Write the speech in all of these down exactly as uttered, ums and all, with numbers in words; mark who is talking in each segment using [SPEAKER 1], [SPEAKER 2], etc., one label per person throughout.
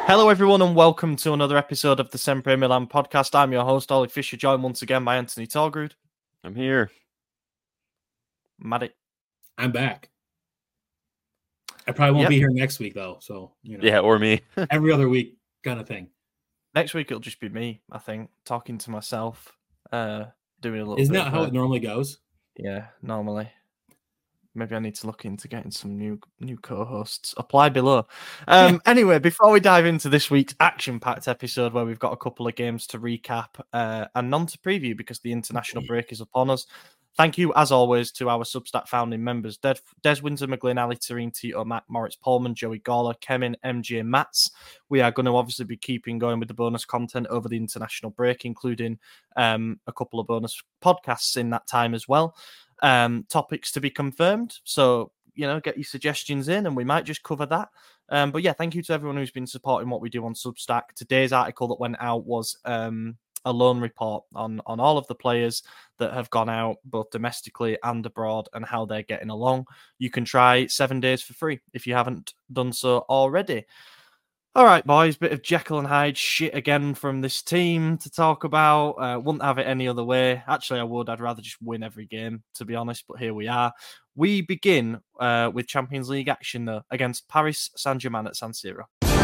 [SPEAKER 1] Hello, everyone, and welcome to another episode of the Sempre Milan podcast. I'm your host, Ollie Fisher, joined once again by Anthony Torgrud.
[SPEAKER 2] I'm here.
[SPEAKER 1] Maddie.
[SPEAKER 3] I'm back. I probably won't
[SPEAKER 1] Yep.
[SPEAKER 3] be here next week, though. So, you know,
[SPEAKER 2] Yeah, or me.
[SPEAKER 3] every other week kind of thing.
[SPEAKER 1] Next week, it'll just be me, I think, talking to myself, uh, doing a little
[SPEAKER 3] Isn't
[SPEAKER 1] bit
[SPEAKER 3] that
[SPEAKER 1] of
[SPEAKER 3] how
[SPEAKER 1] a-
[SPEAKER 3] it normally goes?
[SPEAKER 1] Yeah, normally. Maybe I need to look into getting some new new co-hosts. Apply below. Um, anyway, before we dive into this week's action-packed episode where we've got a couple of games to recap uh, and none to preview because the international break is upon us, thank you, as always, to our Substack founding members, Des, Des Windsor, McGlynn, Ali, Tareen, Tito, Matt, Moritz, Pullman, Joey Gawler, Kemin, M J, and Mats. We are going to obviously be keeping going with the bonus content over the international break, including um, a couple of bonus podcasts in that time as well. Um, topics to be confirmed. So, you know, get your suggestions in and we might just cover that. Um, but yeah, thank you to everyone who's been supporting what we do on Substack. Today's article that went out was um, a loan report on, on all of the players that have gone out, both domestically and abroad, and how they're getting along. You can try seven days for free if you haven't done so already. All right, boys, bit of Jekyll and Hyde shit again from this team to talk about. Uh, wouldn't have it any other way. Actually, I would. I'd rather just win every game, to be honest, but here we are. We begin uh, with Champions League action, though, against Paris Saint-Germain at San Siro.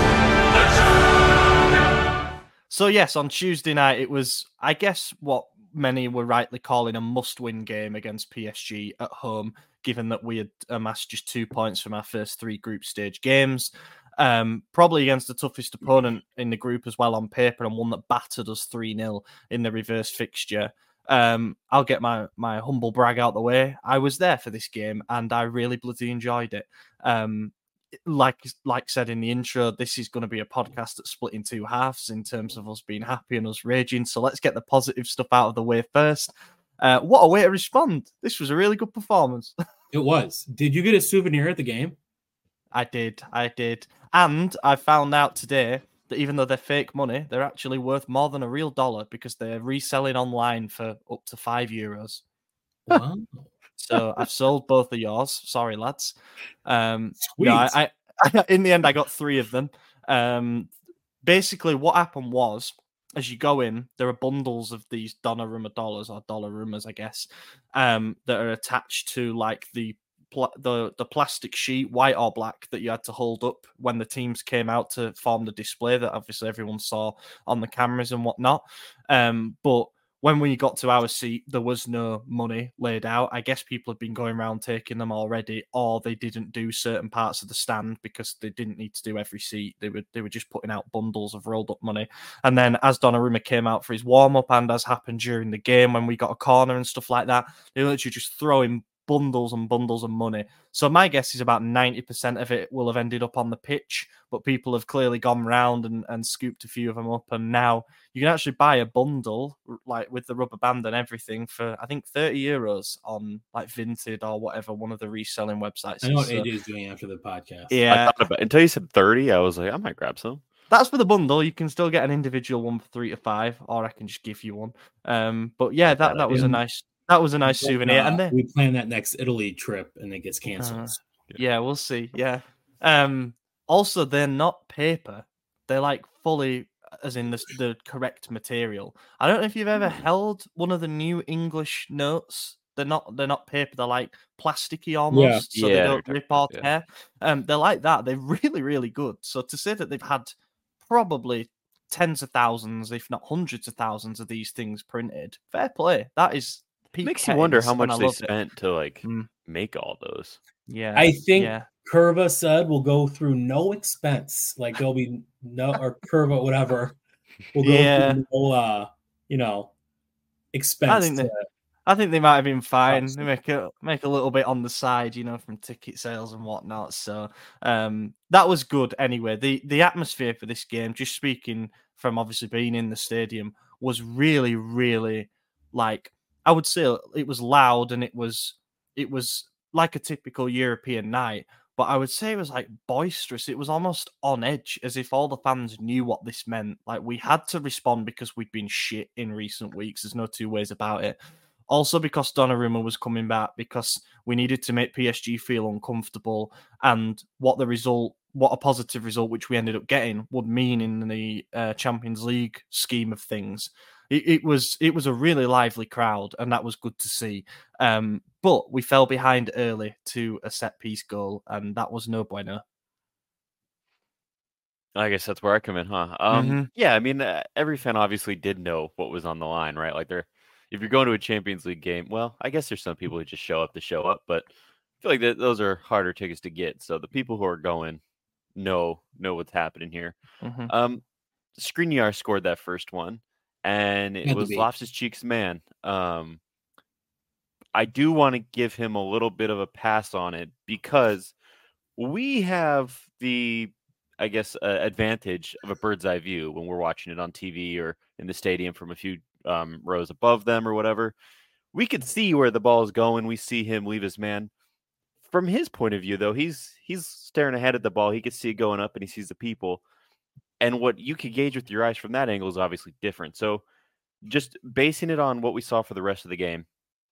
[SPEAKER 1] So, yes, on Tuesday night, it was, I guess, what many were rightly calling a must-win game against P S G at home, given that we had amassed just two points from our first three group stage games. Um, probably against the toughest opponent in the group as well on paper, and one that battered us three nil in the reverse fixture. Um, I'll get my, my humble brag out the way. I was there for this game and I really bloody enjoyed it. Um, like like said in the intro, this is going to be a podcast that's split in two halves in terms of us being happy and us raging. So let's get the positive stuff out of the way first. Uh, what a way to respond. This was a really good performance.
[SPEAKER 3] It was. Did you get a souvenir at the game?
[SPEAKER 1] I did. I did. And I found out today that even though they're fake money, they're actually worth more than a real dollar because they're reselling online for up to five euros.
[SPEAKER 3] Wow.
[SPEAKER 1] So I've sold both of yours. Sorry, lads. Um,
[SPEAKER 3] Sweet.
[SPEAKER 1] no, I, I, in the end, I got three of them. Um, basically, what happened was, as you go in, there are bundles of these Donnarumma dollars or Dollarumas, I guess, um, that are attached to like the pl- the the plastic sheet, white or black, that you had to hold up when the teams came out to form the display that obviously everyone saw on the cameras and whatnot. Um, but when we got to our seat, there was no money laid out. I guess people had been going around taking them already, or they didn't do certain parts of the stand because they didn't need to do every seat. They were they were just putting out bundles of rolled up money. And then as Donnarumma came out for his warm up, and as happened during the game when we got a corner and stuff like that, they were literally just throwing bundles and bundles of money. So my guess is about ninety percent of it will have ended up on the pitch, but people have clearly gone round and, and scooped a few of them up, and now you can actually buy a bundle like with the rubber band and everything for I think thirty euros on like Vinted or whatever, one of the reselling websites.
[SPEAKER 3] I know what
[SPEAKER 1] So,
[SPEAKER 3] A J is doing after the podcast.
[SPEAKER 2] I
[SPEAKER 1] yeah,
[SPEAKER 2] thought about, until you said thirty, I was like, I might grab some.
[SPEAKER 1] that's for the bundle. You can still get an individual one for three to five, or I can just give you one. Um, but yeah, that, that was a nice that was a nice
[SPEAKER 3] But,
[SPEAKER 1] souvenir.
[SPEAKER 3] uh,
[SPEAKER 1] And then
[SPEAKER 3] we plan that next Italy trip and it gets canceled.
[SPEAKER 1] Uh, yeah, we'll see. Yeah. Um. Also, they're not paper; they're like fully, as in the the correct material. I don't know if you've ever held one of the new English notes. They're not. They're not paper. They're like plasticky almost, so
[SPEAKER 2] Yeah,
[SPEAKER 1] they
[SPEAKER 2] I know
[SPEAKER 1] don't
[SPEAKER 2] what you're
[SPEAKER 1] rip
[SPEAKER 2] talking
[SPEAKER 1] or
[SPEAKER 2] about, yeah.
[SPEAKER 1] tear. Um. They're like that. They're really, really good. So to say that they've had probably tens of thousands, if not hundreds of thousands, of these things printed, fair play. That is. peak
[SPEAKER 2] Makes you wonder
[SPEAKER 1] pettiness,
[SPEAKER 2] how
[SPEAKER 1] and
[SPEAKER 2] much
[SPEAKER 1] I
[SPEAKER 2] they
[SPEAKER 1] love it.
[SPEAKER 2] spent to like
[SPEAKER 1] Mm.
[SPEAKER 2] make all those.
[SPEAKER 1] Yeah.
[SPEAKER 3] I think
[SPEAKER 1] Yeah.
[SPEAKER 3] Curva said will go through no expense. Like there'll be no, or Curva, whatever, will go
[SPEAKER 1] Yeah.
[SPEAKER 3] through no, uh, you know, expense.
[SPEAKER 1] I think
[SPEAKER 3] to,
[SPEAKER 1] they, I think they might have been fine.
[SPEAKER 3] Awesome.
[SPEAKER 1] They make a make a little bit on the side, you know, from ticket sales and whatnot. So um, that was good. Anyway, the the atmosphere for this game, just speaking from obviously being in the stadium, was really, really like I would say it was loud and it was it was like a typical European night. But I would say it was like boisterous. It was almost on edge, as if all the fans knew what this meant. Like we had to respond because we'd been shit in recent weeks. There's no two ways about it. Also because Donnarumma was coming back, because we needed to make P S G feel uncomfortable, and what the result what a positive result, which we ended up getting, would mean in the uh, Champions League scheme of things. It, it was it was a really lively crowd, and that was good to see. Um, but we fell behind early to a set piece goal, and that was no bueno.
[SPEAKER 2] I guess that's where I come in, huh? Um,
[SPEAKER 1] Mm-hmm.
[SPEAKER 2] Yeah, I mean, uh, every fan obviously did know what was on the line, right? Like, they're if you're going to a Champions League game, well, I guess there's some people who just show up to show up, but I feel like that those are harder tickets to get. So the people who are going know know what's happening here.
[SPEAKER 1] Mm-hmm.
[SPEAKER 2] Um, Skriniar scored that first one, and it
[SPEAKER 3] Had to
[SPEAKER 2] was
[SPEAKER 3] be.
[SPEAKER 2] Loftus-Cheek's man. Um, I do want to give him a little bit of a pass on it because we have the, I guess, uh, advantage of a bird's eye view when we're watching it on T V or in the stadium from a few um, rows above them or whatever. We could see where the ball is going. We see him leave his man. From his point of view, though, he's he's staring ahead at the ball. He can see it going up, and he sees the people. And what you can gauge with your eyes from that angle is obviously different. So just basing it on what we saw for the rest of the game,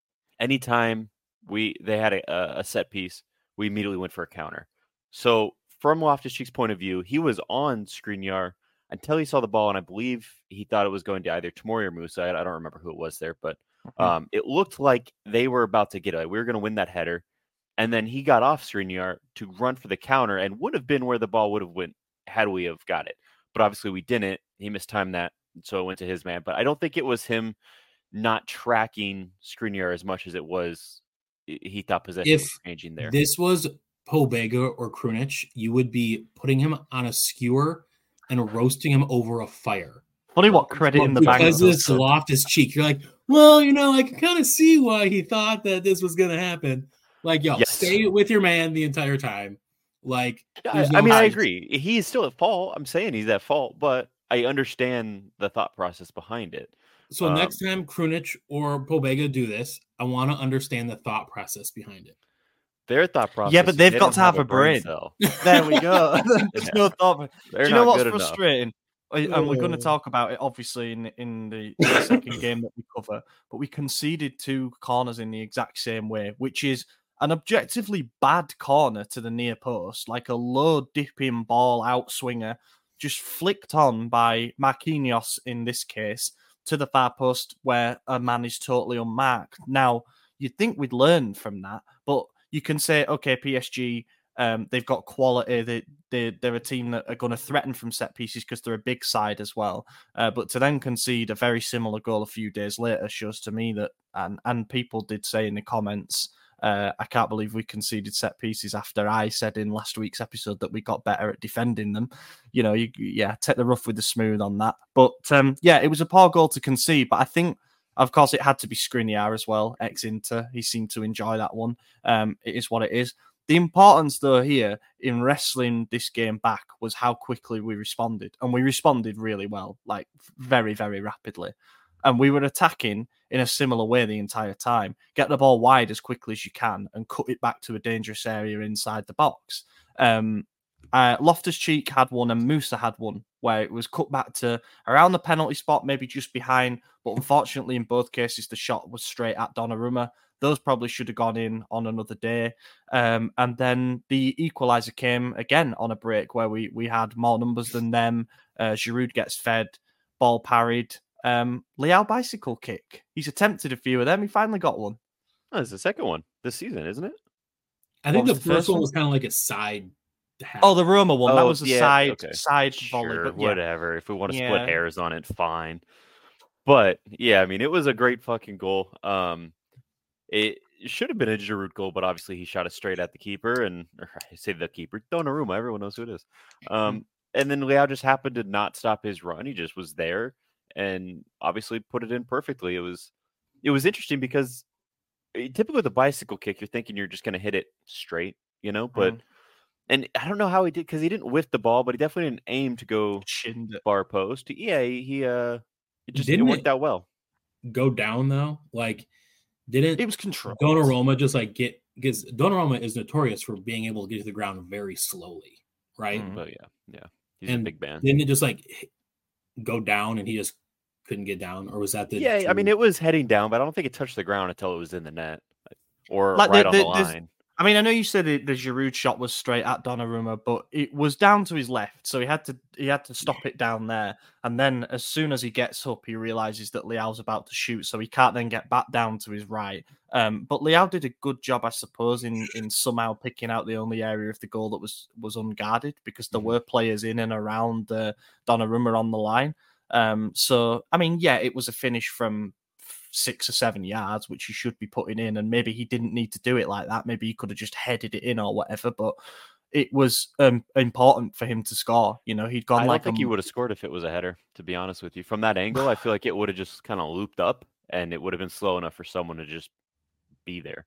[SPEAKER 2] anytime we they had a, a set piece, we immediately went for a counter. So from Loftus-Cheek's point of view, he was on Skriniar until he saw the ball, and I believe he thought it was going to either Tomori or Musa. I, I don't remember who it was there, but um, it looked like they were about to get it. We were going to win that header, and then he got off Skriniar to run for the counter, and would have been where the ball would have went had we have got it. But obviously we didn't. He mistimed that, so it went to his man. But I don't think it was him not tracking Skriniar as much as it was he thought possession
[SPEAKER 3] If
[SPEAKER 2] was changing there.
[SPEAKER 3] This was Pobega or Krunic, you would be putting him on a skewer and roasting him over a fire.
[SPEAKER 1] Funny what credit
[SPEAKER 3] Well,
[SPEAKER 1] in the bank.
[SPEAKER 3] because it's Loftus-Cheek. You're like, well, you know, I can kind of see why he thought that this was going to happen. Like, yo,
[SPEAKER 2] Yes.
[SPEAKER 3] stay with your man the entire time. Like,
[SPEAKER 2] I,
[SPEAKER 3] there's
[SPEAKER 2] I
[SPEAKER 3] no
[SPEAKER 2] mean, I
[SPEAKER 3] hide.
[SPEAKER 2] agree. He's still at fault. I'm saying he's at fault, but I understand the thought process behind it.
[SPEAKER 3] So
[SPEAKER 2] Um,
[SPEAKER 3] next time Krunic or Pobega do this, I want to understand the thought process behind it.
[SPEAKER 2] Their thought process.
[SPEAKER 1] Yeah, but
[SPEAKER 2] is
[SPEAKER 1] they've
[SPEAKER 2] they
[SPEAKER 1] got
[SPEAKER 2] don't
[SPEAKER 1] to have a brain.
[SPEAKER 2] cell.
[SPEAKER 1] There we go. There's
[SPEAKER 2] Yeah.
[SPEAKER 1] no thought.
[SPEAKER 2] They're
[SPEAKER 1] Do you know
[SPEAKER 2] not
[SPEAKER 1] what's
[SPEAKER 2] good enough.
[SPEAKER 1] frustrating? And we're going to
[SPEAKER 3] Oh.
[SPEAKER 1] talk about it, obviously, in in the, the second game that we cover. But we conceded two corners in the exact same way, which is an objectively bad corner to the near post, like a low dipping ball out swinger, just flicked on by Marquinhos in this case to the far post where a man is totally unmarked. Now, you'd think we'd learn from that, but you can say, okay, P S G, um, they've got quality. They, they, they're a team that are going to threaten from set pieces because they're a big side as well. Uh, but to then concede a very similar goal a few days later shows to me that, and, and people did say in the comments, uh, I can't believe we conceded set pieces after I said in last week's episode that we got better at defending them. You know, you, yeah, take the rough with the smooth on that. But um, yeah, it was a poor goal to concede, but I think, of course, it had to be Skriniar as well, ex-Inter. He seemed to enjoy that one. Um, it is what it is. The importance, though, here in wrestling this game back was how quickly we responded. And we responded really well, like very, very rapidly. And we were attacking in a similar way the entire time. Get the ball wide as quickly as you can and cut it back to a dangerous area inside the box. Um, uh, Loftus-Cheek had one and Musa had one where it was cut back to around the penalty spot, maybe just behind. But unfortunately, in both cases, the shot was straight at Donnarumma. Those probably should have gone in on another day. Um, and then the equaliser came again on a break where we we had more numbers than them. Uh, Giroud gets fed, ball parried. Um, Leao bicycle kick. He's attempted a few of them. He finally got one.
[SPEAKER 2] Oh, it's the second one this season, isn't it?
[SPEAKER 3] I think
[SPEAKER 1] What
[SPEAKER 3] the
[SPEAKER 1] was the
[SPEAKER 3] first
[SPEAKER 1] first
[SPEAKER 3] one
[SPEAKER 1] one?
[SPEAKER 3] was kind of like a side. half.
[SPEAKER 1] Oh, the Roma one. that
[SPEAKER 2] Oh,
[SPEAKER 1] was a
[SPEAKER 2] yeah,
[SPEAKER 1] side
[SPEAKER 2] okay.
[SPEAKER 1] side volley.
[SPEAKER 2] Sure,
[SPEAKER 1] But yeah.
[SPEAKER 2] whatever. If we want to
[SPEAKER 1] Yeah.
[SPEAKER 2] split hairs on it, fine. But yeah, I mean, it was a great fucking goal. Um, it should have been a Giroud goal, but obviously he shot it straight at the keeper, and or I say the keeper, Donnarumma. Everyone knows who it is. Um, and then Leao just happened to not stop his run. He just was there, and obviously put it in perfectly. It was, it was interesting because eh, typically with a bicycle kick, you're thinking you're just going to hit it straight, you know. But
[SPEAKER 1] Mhm.
[SPEAKER 2] and I don't know how he did because he didn't whiff the ball, but he definitely didn't aim to go
[SPEAKER 1] Shinned it.
[SPEAKER 2] far post. Yeah, he, he uh, it just
[SPEAKER 3] Didn't
[SPEAKER 2] it worked
[SPEAKER 3] it-
[SPEAKER 2] out well.
[SPEAKER 3] Go down though, like didn't
[SPEAKER 1] It was controlled.
[SPEAKER 3] Donnarumma just like get because Donnarumma is notorious for being able to get to the ground very slowly, right?
[SPEAKER 1] Mhm.
[SPEAKER 2] But yeah, yeah, he's
[SPEAKER 3] And
[SPEAKER 2] a big man.
[SPEAKER 3] Didn't it just like hit- go down and he just couldn't get down, or was that the?
[SPEAKER 2] Yeah, I mean, it was heading down, but I don't think it touched the ground until it was in the net or
[SPEAKER 1] Like,
[SPEAKER 2] right
[SPEAKER 1] the-
[SPEAKER 2] on
[SPEAKER 1] the-
[SPEAKER 2] the
[SPEAKER 1] there's-
[SPEAKER 2] line.
[SPEAKER 1] I mean, I know you said it, the Giroud shot was straight at Donnarumma, but it was down to his left, so he had to he had to stop it down there. And then, as soon as he gets up, he realizes that Leao's about to shoot, so he can't then get back down to his right. Um, but Leao did a good job, I suppose, in in somehow picking out the only area of the goal that was was unguarded, because there mm-hmm. were players in and around uh, Donnarumma on the line. Um, so, I mean, yeah, it was a finish from six or seven yards, which he should be putting in, and maybe he didn't need to do it like that. Maybe he could have just headed it in or whatever, but it was um, important for him to score. You know, he'd gone
[SPEAKER 2] I
[SPEAKER 1] like
[SPEAKER 2] don't think
[SPEAKER 1] a...
[SPEAKER 2] he would have scored if it was a header, to be honest with you. From that angle, I feel like it would have just kind of looped up, and it would have been slow enough for someone to just be there.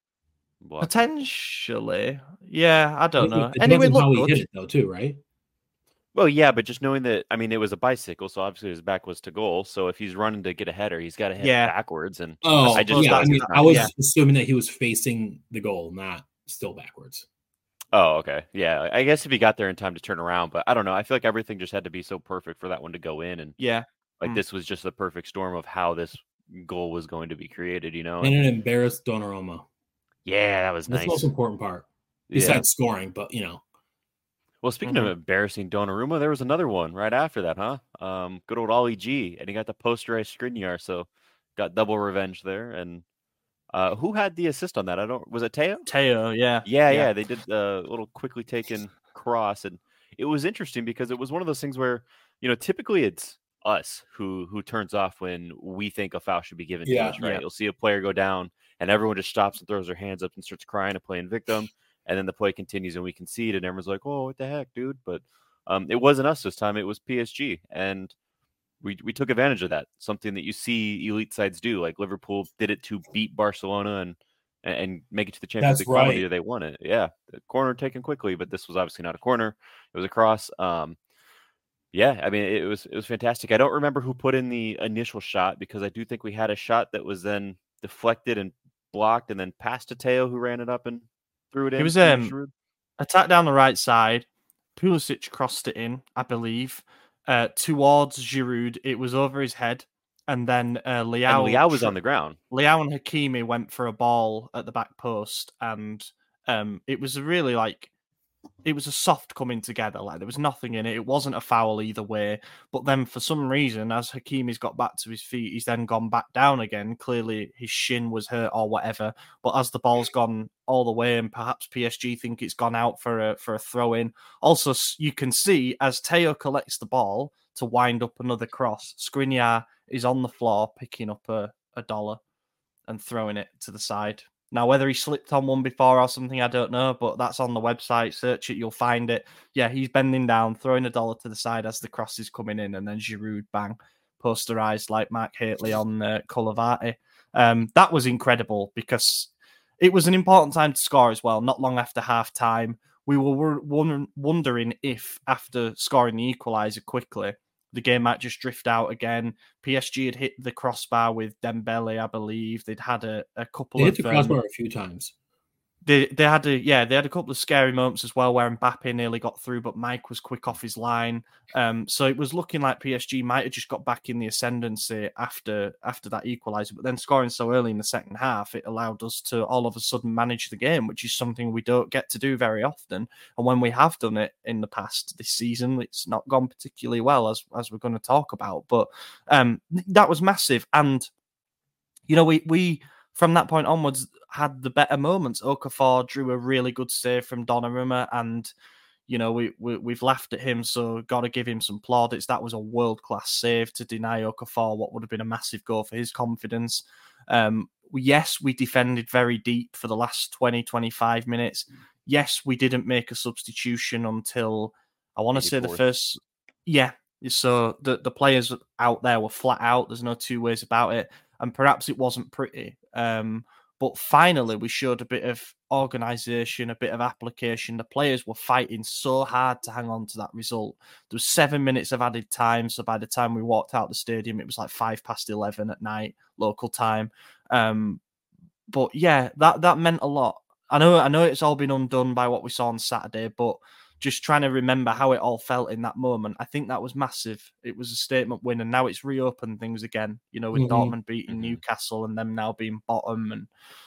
[SPEAKER 1] Potentially. Yeah, I don't
[SPEAKER 3] it,
[SPEAKER 1] know.
[SPEAKER 3] It
[SPEAKER 1] anyway,
[SPEAKER 3] look how
[SPEAKER 1] good.
[SPEAKER 3] he hit it, though, too, right?
[SPEAKER 2] Well, yeah, but just knowing that, I mean, it was a bicycle, so obviously his back was to goal. So if he's running to get a header, he's got to head
[SPEAKER 1] yeah.
[SPEAKER 2] backwards. And
[SPEAKER 3] oh,
[SPEAKER 2] I just
[SPEAKER 3] yeah, I, mean,
[SPEAKER 2] not,
[SPEAKER 3] I was
[SPEAKER 1] yeah.
[SPEAKER 3] assuming that he was facing the goal, not still backwards.
[SPEAKER 2] Oh, okay. Yeah, I guess if he got there in time to turn around, but I don't know. I feel like everything just had to be so perfect for that one to go in. And
[SPEAKER 1] yeah,
[SPEAKER 2] like
[SPEAKER 1] mm.
[SPEAKER 2] this was just the perfect storm of how this goal was going to be created, you know?
[SPEAKER 3] And it embarrassed Donnarumma.
[SPEAKER 2] Yeah, that was
[SPEAKER 3] That's
[SPEAKER 2] nice.
[SPEAKER 3] the most important part, besides yeah. scoring, but, you know.
[SPEAKER 2] Well, speaking mm-hmm. of embarrassing Donnarumma, there was another one right after that, huh? Um, good old Ollie G, and he got the posterize Skriniar, so got double revenge there. And uh, who had the assist on that? I don't. Was it Teo?
[SPEAKER 1] Teo, yeah,
[SPEAKER 2] yeah, yeah. yeah they did a little quickly taken cross, and it was interesting because it was one of those things where, you know, typically it's us who who turns off when we think a foul should be given
[SPEAKER 3] yeah,
[SPEAKER 2] to us, right?
[SPEAKER 1] Yeah.
[SPEAKER 2] You'll see a player go down, and everyone just stops and throws their hands up and starts crying and playing victim. And then the play continues and we concede, and everyone's like, "Oh, what the heck, dude?" But um, it wasn't us this time; it was P S G, and we we took advantage of that. Something that you see elite sides do, like Liverpool did it to beat Barcelona and and make it to the Champions League final year they won it. Yeah, the corner taken quickly, but this was obviously not a corner; it was a cross. Um, yeah, I mean, it was it was fantastic. I don't remember who put in the initial shot because I do think we had a shot that was then deflected and blocked, and then passed to Teo, who ran it up and threw it in.
[SPEAKER 1] It was um, attack down the right side. Pulisic crossed it in, I believe, uh, towards Giroud. It was over his head, and then uh, Leao.
[SPEAKER 2] And Leao was on the ground.
[SPEAKER 1] Leao and Hakimi went for a ball at the back post, and um, it was really like it was a soft coming together. Like there was nothing in it. It wasn't a foul either way. But then for some reason, as Hakimi's got back to his feet, he's then gone back down again. Clearly his shin was hurt or whatever. But as the ball's gone all the way, and perhaps P S G think it's gone out for a for a throw in. Also, you can see as Teo collects the ball to wind up another cross, Skriniar is on the floor picking up a, a dollar and throwing it to the side. Now, whether he slipped on one before or something, I don't know, but that's on the website. Search it, you'll find it. Yeah, he's bending down, throwing a dollar to the side as the cross is coming in, and then Giroud, bang, posterized like Mark Hateley on uh, Colavati. Um, that was incredible because it was an important time to score as well, not long after half-time. We were wondering if, after scoring the equaliser quickly, the game might just drift out again. P S G had hit the crossbar with Dembele, I believe. They'd had a, a couple
[SPEAKER 3] they
[SPEAKER 1] of...
[SPEAKER 3] hit the crossbar
[SPEAKER 1] um,
[SPEAKER 3] a few times.
[SPEAKER 1] They they had a yeah they had a couple of scary moments as well where Mbappe nearly got through, but Mike was quick off his line. Um, so it was looking like P S G might have just got back in the ascendancy after after that equaliser. But then scoring so early in the second half, it allowed us to all of a sudden manage the game, which is something we don't get to do very often. And when we have done it in the past this season, it's not gone particularly well, as as we're going to talk about. But um, that was massive, and you know we we. From that point onwards, had the better moments. Okafor drew a really good save from Donnarumma, and you know we, we we've laughed at him, so got to give him some plaudits. That was a world class save to deny Okafor what would have been a massive goal for his confidence. Um, yes, we defended very deep for the last twenty, twenty-five minutes. Yes, we didn't make a substitution until I want to say the first. Yeah, so the the players out there were flat out. There's no two ways about it. And perhaps it wasn't pretty. Um, but finally, we showed a bit of organisation, a bit of application. The players were fighting so hard to hang on to that result. There was seven minutes of added time. So by the time we walked out the stadium, it was like five past eleven at night, local time. Um, but yeah, that, that meant a lot. I know, I know it's all been undone by what we saw on Saturday, but just trying to remember how it all felt in that moment, I think that was massive. It was a statement win, and now it's reopened things again, you know, with mm-hmm. Dortmund beating mm-hmm. Newcastle and them now being bottom. And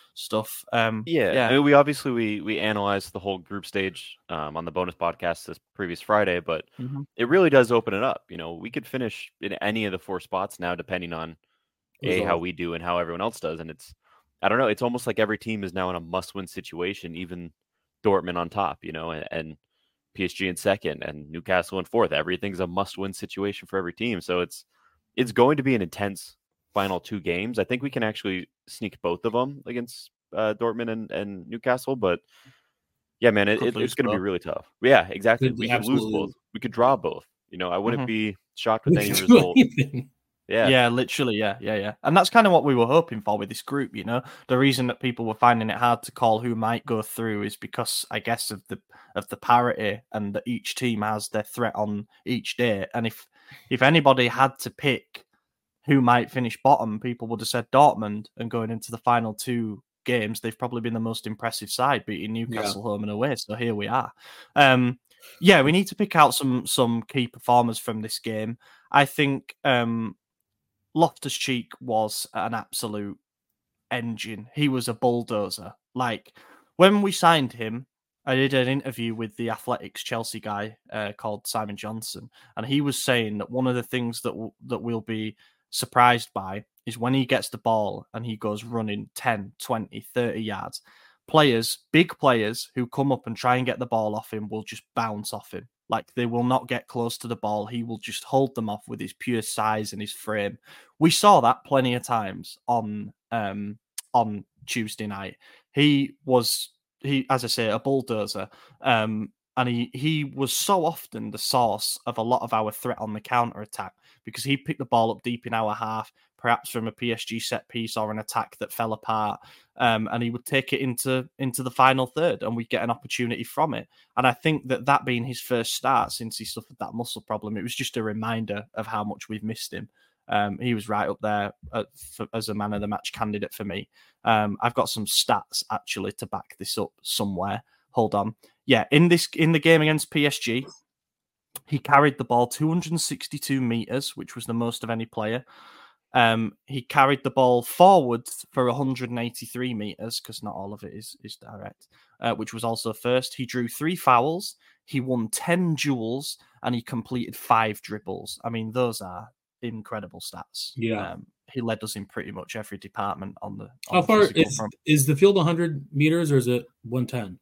[SPEAKER 1] stuff. Um,
[SPEAKER 2] Yeah,
[SPEAKER 1] yeah,
[SPEAKER 2] I mean, we obviously we we analyzed the whole group stage um, on the bonus podcast this previous Friday, but
[SPEAKER 1] mm-hmm.
[SPEAKER 2] it really does open it up. You know, we could finish in any of the four spots now, depending on a how we do and how everyone else does. And it's, I don't know, it's almost like every team is now in a must-win situation, even Dortmund on top, you know, and, and P S G in second and Newcastle in fourth. Everything's a must-win situation for every team. So it's it's going to be an intense final two games. I think we can actually sneak both of them against uh, Dortmund and, and Newcastle, but yeah, man, it, it, it's going to be really tough. Yeah, exactly.
[SPEAKER 3] Could
[SPEAKER 2] we could lose both. We could draw both. You know, I wouldn't
[SPEAKER 1] mm-hmm.
[SPEAKER 2] be shocked with any result.
[SPEAKER 1] Yeah. yeah, literally, yeah, yeah, yeah. And that's kind of what we were hoping for with this group, you know. The reason that people were finding it hard to call who might go through is because, I guess, of the of the parity and that each team has their threat on each day. And if if anybody had to pick who might finish bottom, people would have said Dortmund. And going into the final two games, they've probably been the most impressive side, beating Newcastle yeah. home and away. So here we are. Um, yeah, we need to pick out some some key performers from this game. I think um, Loftus-Cheek was an absolute engine. He was a bulldozer. Like, when we signed him, I did an interview with the Athletics Chelsea guy uh, called Simon Johnson, and he was saying that one of the things that w- that we'll be surprised by is when he gets the ball and he goes running ten, twenty, thirty yards. Players, big players who come up and try and get the ball off him will just bounce off him. Like, they will not get close to the ball. He will just hold them off with his pure size and his frame. We saw that plenty of times on um, on Tuesday night. He was, he as I say, a bulldozer. Um, and he, he was so often the source of a lot of our threat on the counter-attack because he picked the ball up deep in our half, perhaps from a P S G set piece or an attack that fell apart. Um, and he would take it into, into the final third and we'd get an opportunity from it. And I think that that being his first start since he suffered that muscle problem, it was just a reminder of how much we've missed him. Um, he was right up there at, for, as a man of the match candidate for me. Um, I've got some stats actually to back this up somewhere. Hold on. Yeah, in this in the game against P S G, he carried the ball two hundred sixty-two meters, which was the most of any player. Um, he carried the ball forwards for one hundred eighty-three meters, because not all of it is, is direct, uh, which was also first. He drew three fouls, he won ten duels, and he completed five dribbles. I mean, those are incredible stats.
[SPEAKER 3] Yeah.
[SPEAKER 1] Um, he led us in pretty much every department on the. On
[SPEAKER 3] How
[SPEAKER 1] the
[SPEAKER 3] far is,
[SPEAKER 1] front.
[SPEAKER 3] is the field one hundred meters or is it one ten?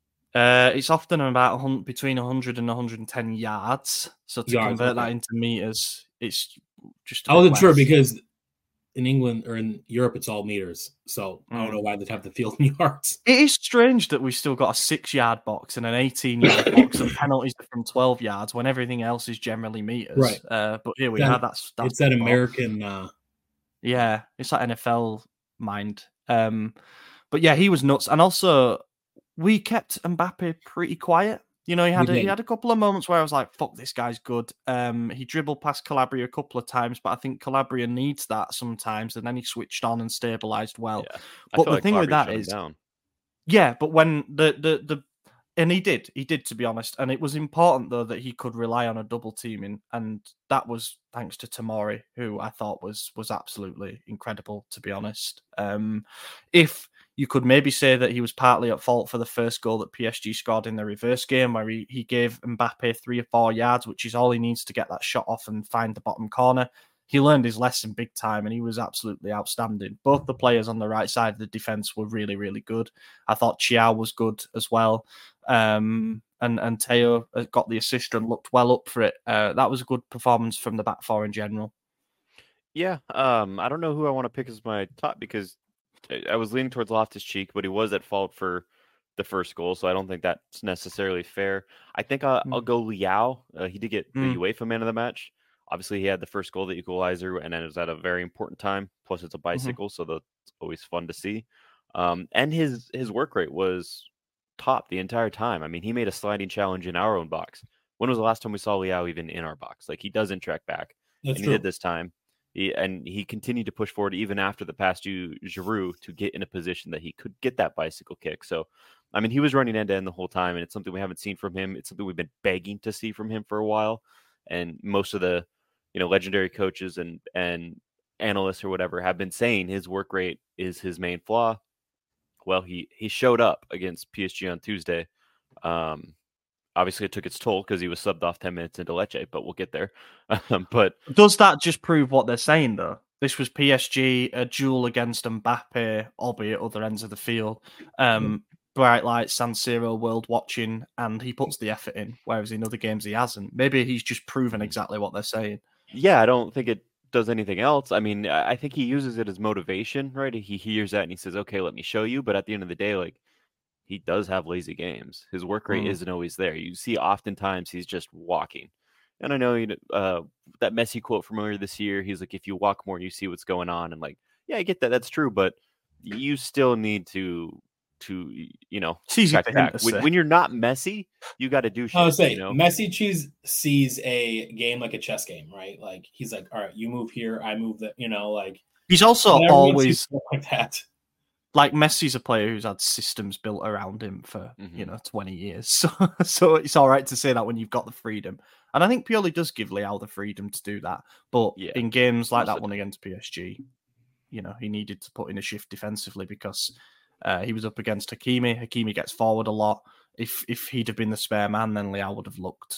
[SPEAKER 1] Uh, it's often about one hundred, between one hundred and one hundred ten yards. So to yards, convert okay. that into meters, it's just.
[SPEAKER 3] I wasn't less. sure because in England or in Europe, it's all meters. So mm. I don't know why they'd have the field in yards.
[SPEAKER 1] It is strange that we've still got a six-yard box and an eighteen-yard box and penalties from twelve yards when everything else is generally meters.
[SPEAKER 3] Right.
[SPEAKER 1] Uh, but here we
[SPEAKER 3] that,
[SPEAKER 1] are. That's, that's
[SPEAKER 3] it's that American. Uh...
[SPEAKER 1] Yeah, it's that N F L mind. Um, but yeah, he was nuts, and also. We kept Mbappe pretty quiet. You know, he had a, he had a couple of moments where I was like, fuck, this guy's good. Um, he dribbled past Calabria a couple of times, but I think Calabria needs that sometimes. And then he switched on and stabilized well.
[SPEAKER 2] Yeah.
[SPEAKER 1] But the
[SPEAKER 2] like
[SPEAKER 1] thing
[SPEAKER 2] Calabria
[SPEAKER 1] with that is,
[SPEAKER 2] down.
[SPEAKER 1] yeah, but when the, the, the, and he did, he did, to be honest. And it was important, though, that he could rely on a double teaming. And that was thanks to Tomori, who I thought was was absolutely incredible, to be honest. Um, if you could maybe say that he was partly at fault for the first goal that P S G scored in the reverse game, where he, he gave Mbappe three or four yards, which is all he needs to get that shot off and find the bottom corner. He learned his lesson big time, and he was absolutely outstanding. Both the players on the right side of the defence were really, really good. I thought Chiao was good as well. Um, and, and Teo got the assist and looked well up for it. Uh, that was a good performance from the back four in general.
[SPEAKER 2] Yeah, um, I don't know who I want to pick as my top because I was leaning towards Loftus-Cheek, but he was at fault for the first goal, so I don't think that's necessarily fair. I think I'll, mm. I'll go Liao. Uh, he did get the mm. UEFA Man of the Match. Obviously, he had the first goal, the equalizer, and then it was at a very important time. Plus, it's a bicycle, mm-hmm. so that's always fun to see. Um, and his his work rate was top the entire time. I mean, he made a sliding challenge in our own box. When was the last time we saw Liao even in our box? Like, he doesn't track back.
[SPEAKER 3] That's
[SPEAKER 2] and
[SPEAKER 3] true.
[SPEAKER 2] He did this time. He, and he continued to push forward even after the pass to Giroud to get in a position that he could get that bicycle kick. So, I mean, he was running end-to-end the whole time, and it's something we haven't seen from him. It's something we've been begging to see from him for a while. And most of the, you know, legendary coaches and, and analysts or whatever have been saying his work rate is his main flaw. Well, he he showed up against P S G on Tuesday. Um, obviously, it took its toll because he was subbed off ten minutes into Lecce, but we'll get there. Um, but
[SPEAKER 1] does that just prove what they're saying, though? This was P S G, a duel against Mbappe, albeit other ends of the field. Um, bright lights, San Siro, world watching, and he puts the effort in, whereas in other games he hasn't. Maybe he's just proven exactly what they're saying.
[SPEAKER 2] Yeah, I don't think it does anything else. I mean, I think he uses it as motivation, right? He hears that and he says, okay, let me show you. But at the end of the day, like, he does have lazy games. His work rate mm. isn't always there. You see oftentimes he's just walking. And I know you know, uh, that Messi quote from earlier this year, he's like, if you walk more, you see what's going on. And like, yeah, I get that. That's true. But you still need to, to you know,
[SPEAKER 1] it's easy to
[SPEAKER 2] back. When, when you're not Messi, you got to do shit.
[SPEAKER 3] I would say
[SPEAKER 2] you know?
[SPEAKER 3] Messi cheese sees a game like a chess game, right? Like he's like, all right, you move here, I move that, you know, like
[SPEAKER 1] he's also always
[SPEAKER 3] like that.
[SPEAKER 1] Like Messi's a player who's had systems built around him for mm-hmm. you know twenty years, so so it's all right to say that when you've got the freedom. And I think Pioli does give Leao the freedom to do that. But yeah. in games like that one against P S G, you know, he needed to put in a shift defensively because uh, he was up against Hakimi. Hakimi gets forward a lot. If if he'd have been the spare man, then Leao would have looked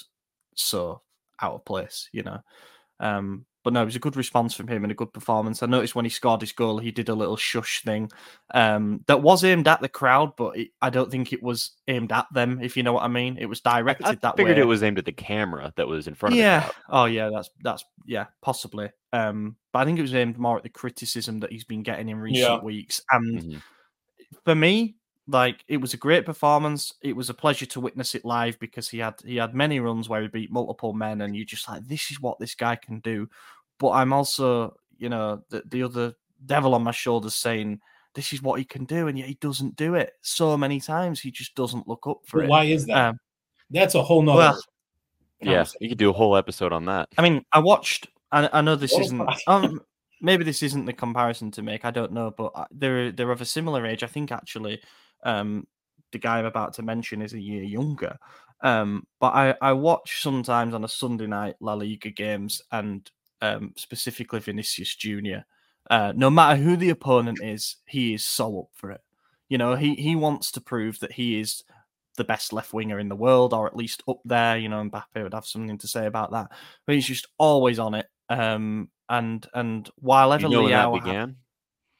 [SPEAKER 1] so out of place, you know. Um, but no, it was a good response from him and a good performance. I noticed when he scored his goal, he did a little shush thing um, that was aimed at the crowd, but it, I don't think it was aimed at them, if you know what I mean. It was directed
[SPEAKER 2] I, I
[SPEAKER 1] that way.
[SPEAKER 2] I figured it was aimed at the camera that was in front
[SPEAKER 1] yeah.
[SPEAKER 2] of the crowd.
[SPEAKER 1] Oh, yeah, that's, that's yeah, possibly. Um, but I think it was aimed more at the criticism that he's been getting in recent
[SPEAKER 3] yeah.
[SPEAKER 1] weeks. And
[SPEAKER 2] mm-hmm.
[SPEAKER 1] for me, like, it was a great performance. It was a pleasure to witness it live because he had he had many runs where he beat multiple men, and you're just like, this is what this guy can do. But I'm also, you know, the, the other devil on my shoulders saying, this is what he can do, and yet he doesn't do it. So many times he just doesn't look up for
[SPEAKER 3] but
[SPEAKER 1] it.
[SPEAKER 3] Why is that? Um, That's a whole nother.
[SPEAKER 1] Well,
[SPEAKER 2] yeah, you could do a whole episode on that.
[SPEAKER 1] I mean, I watched, I, I know this oh, isn't, um, maybe this isn't the comparison to make, I don't know, but they're, they're of a similar age. I think actually um, the guy I'm about to mention is a year younger. Um, but I, I watch sometimes on a Sunday night La Liga games and Um, specifically Vinicius Junior Uh, no matter who the opponent is, he is so up for it. You know, he he wants to prove that he is the best left winger in the world, or at least up there. You know, Mbappe would have something to say about that. But he's just always on it. Um, and and while ever
[SPEAKER 2] you know
[SPEAKER 1] Leao
[SPEAKER 2] when that began,
[SPEAKER 1] had...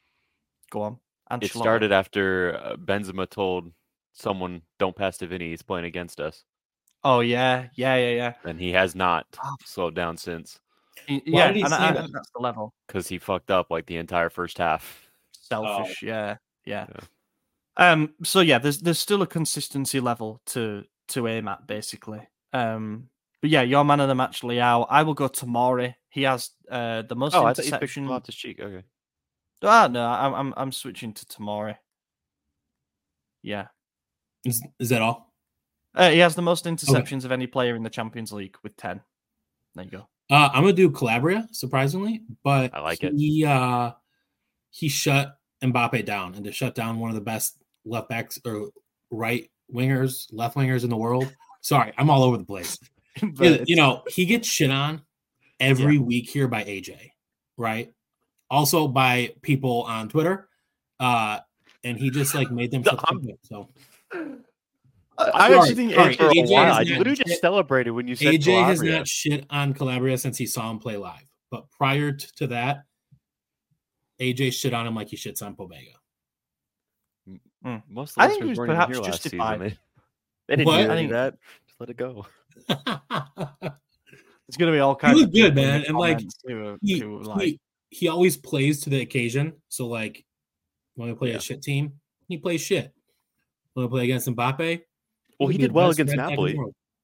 [SPEAKER 1] go on. Ancelotti.
[SPEAKER 2] It started after uh, Benzema told someone, "Don't pass to Vinny. He's playing against us."
[SPEAKER 1] Oh yeah, yeah, yeah, yeah.
[SPEAKER 2] And he has not slowed down since.
[SPEAKER 1] He, yeah, and I, that? that's the level.
[SPEAKER 2] Because he fucked up like the entire first half.
[SPEAKER 1] Selfish, oh. yeah, yeah,
[SPEAKER 2] yeah.
[SPEAKER 1] Um. So yeah, there's there's still a consistency level to to aim at, basically. Um. But yeah, your man of the match, Leao. I will go Tomori. He has uh the most
[SPEAKER 2] oh,
[SPEAKER 1] interception.
[SPEAKER 2] I thought you picked cheek. Okay.
[SPEAKER 1] Ah, no, I'm I'm I'm switching to Tomori. Yeah.
[SPEAKER 3] Is is that all?
[SPEAKER 1] Uh, he has the most interceptions okay. of any player in the Champions League with ten. There you go.
[SPEAKER 3] Uh, I'm gonna do Calabria, surprisingly, but
[SPEAKER 2] I like
[SPEAKER 3] he,
[SPEAKER 2] it.
[SPEAKER 3] He uh, he shut Mbappe down, and to shut down one of the best left backs or right wingers, left wingers in the world. Sorry, I'm all over the place. But, you know, he gets shit on every yeah. week here by A J, right? Also by people on Twitter, uh, and he just like made them shut the up. So.
[SPEAKER 1] I actually think
[SPEAKER 3] sorry,
[SPEAKER 1] A J,
[SPEAKER 3] A J
[SPEAKER 2] I literally just shit. celebrated when you said
[SPEAKER 3] A J
[SPEAKER 2] Calabria.
[SPEAKER 3] has not shit on Calabria since he saw him play live. But prior t- to that, A J shit on him like he shits on Pobega.
[SPEAKER 2] Mm. Most of
[SPEAKER 1] I think he was perhaps justified.
[SPEAKER 2] They, they didn't
[SPEAKER 3] what?
[SPEAKER 2] do any of that. Just let it go.
[SPEAKER 1] It's going to be all kinds
[SPEAKER 3] he was
[SPEAKER 1] of
[SPEAKER 3] good, man. And like,
[SPEAKER 1] to,
[SPEAKER 3] he,
[SPEAKER 1] to, like...
[SPEAKER 3] He, he always plays to the occasion. So like when we play
[SPEAKER 2] yeah.
[SPEAKER 3] a shit team, he plays shit. When we play against Mbappe,
[SPEAKER 2] well, he did well against Napoli.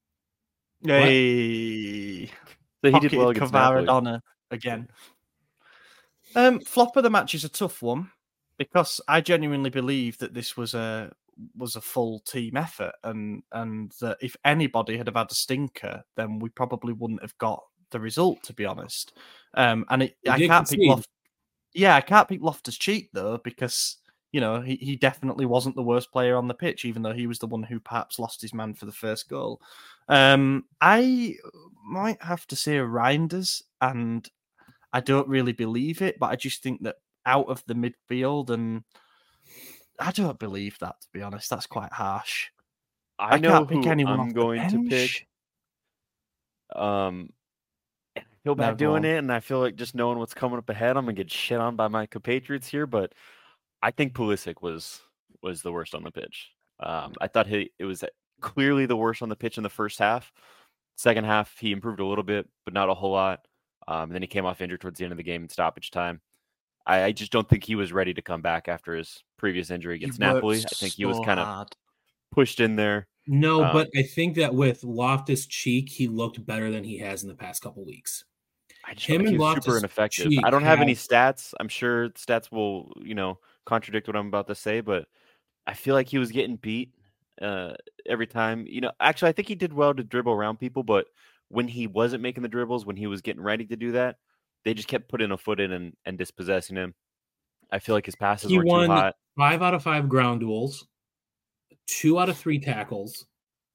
[SPEAKER 1] Hey,
[SPEAKER 2] so he did well against
[SPEAKER 1] Napoli again. Um, flop of the match is a tough one because I genuinely believe that this was a was a full team effort, and and that if anybody had have had a stinker, then we probably wouldn't have got the result. To be honest, um, and it, I can't pick Loft. Yeah, I can't pick Loftus-Cheek though because. You know, he, he definitely wasn't the worst player on the pitch, even though he was the one who perhaps lost his man for the first goal. Um, I might have to say Reinders, and I don't really believe it, but I just think that out of the midfield, and I don't believe that, to be honest. That's quite harsh.
[SPEAKER 2] I,
[SPEAKER 1] I
[SPEAKER 2] know
[SPEAKER 1] can't pick
[SPEAKER 2] who
[SPEAKER 1] anyone off
[SPEAKER 2] I'm
[SPEAKER 1] the
[SPEAKER 2] going to
[SPEAKER 1] bench.
[SPEAKER 2] pick. Um, I feel bad
[SPEAKER 1] No, go
[SPEAKER 2] doing
[SPEAKER 1] on.
[SPEAKER 2] it, and I feel like just knowing what's coming up ahead, I'm gonna get shit on by my compatriots here. But I think Pulisic was was the worst on the pitch. Um, I thought he it was clearly the worst on the pitch in the first half. Second half, he improved a little bit, but not a whole lot. Um, and then he came off injured towards the end of the game in stoppage time. I, I just don't think he was ready to come back after his previous injury against
[SPEAKER 1] He worked
[SPEAKER 2] Napoli. I think he was
[SPEAKER 1] so
[SPEAKER 2] kind of
[SPEAKER 1] hard.
[SPEAKER 2] pushed in there.
[SPEAKER 3] No,
[SPEAKER 2] Um,
[SPEAKER 3] but I think that with Loftus-Cheek, he looked better than he has in the past couple weeks.
[SPEAKER 2] I just
[SPEAKER 3] Him
[SPEAKER 2] feel like
[SPEAKER 3] and
[SPEAKER 2] he was super
[SPEAKER 3] Loftus-Cheek
[SPEAKER 2] ineffective. I don't have any
[SPEAKER 3] have-
[SPEAKER 2] stats. I'm sure stats will, you know, contradict what I'm about to say, but I feel like he was getting beat uh, every time. You know, actually, I think he did well to dribble around people, but when he wasn't making the dribbles, when he was getting ready to do that, they just kept putting a foot in and, and dispossessing him. I feel like his passes
[SPEAKER 3] He
[SPEAKER 2] were too
[SPEAKER 3] won
[SPEAKER 2] hot.
[SPEAKER 3] five out of five ground duels, two out of three tackles,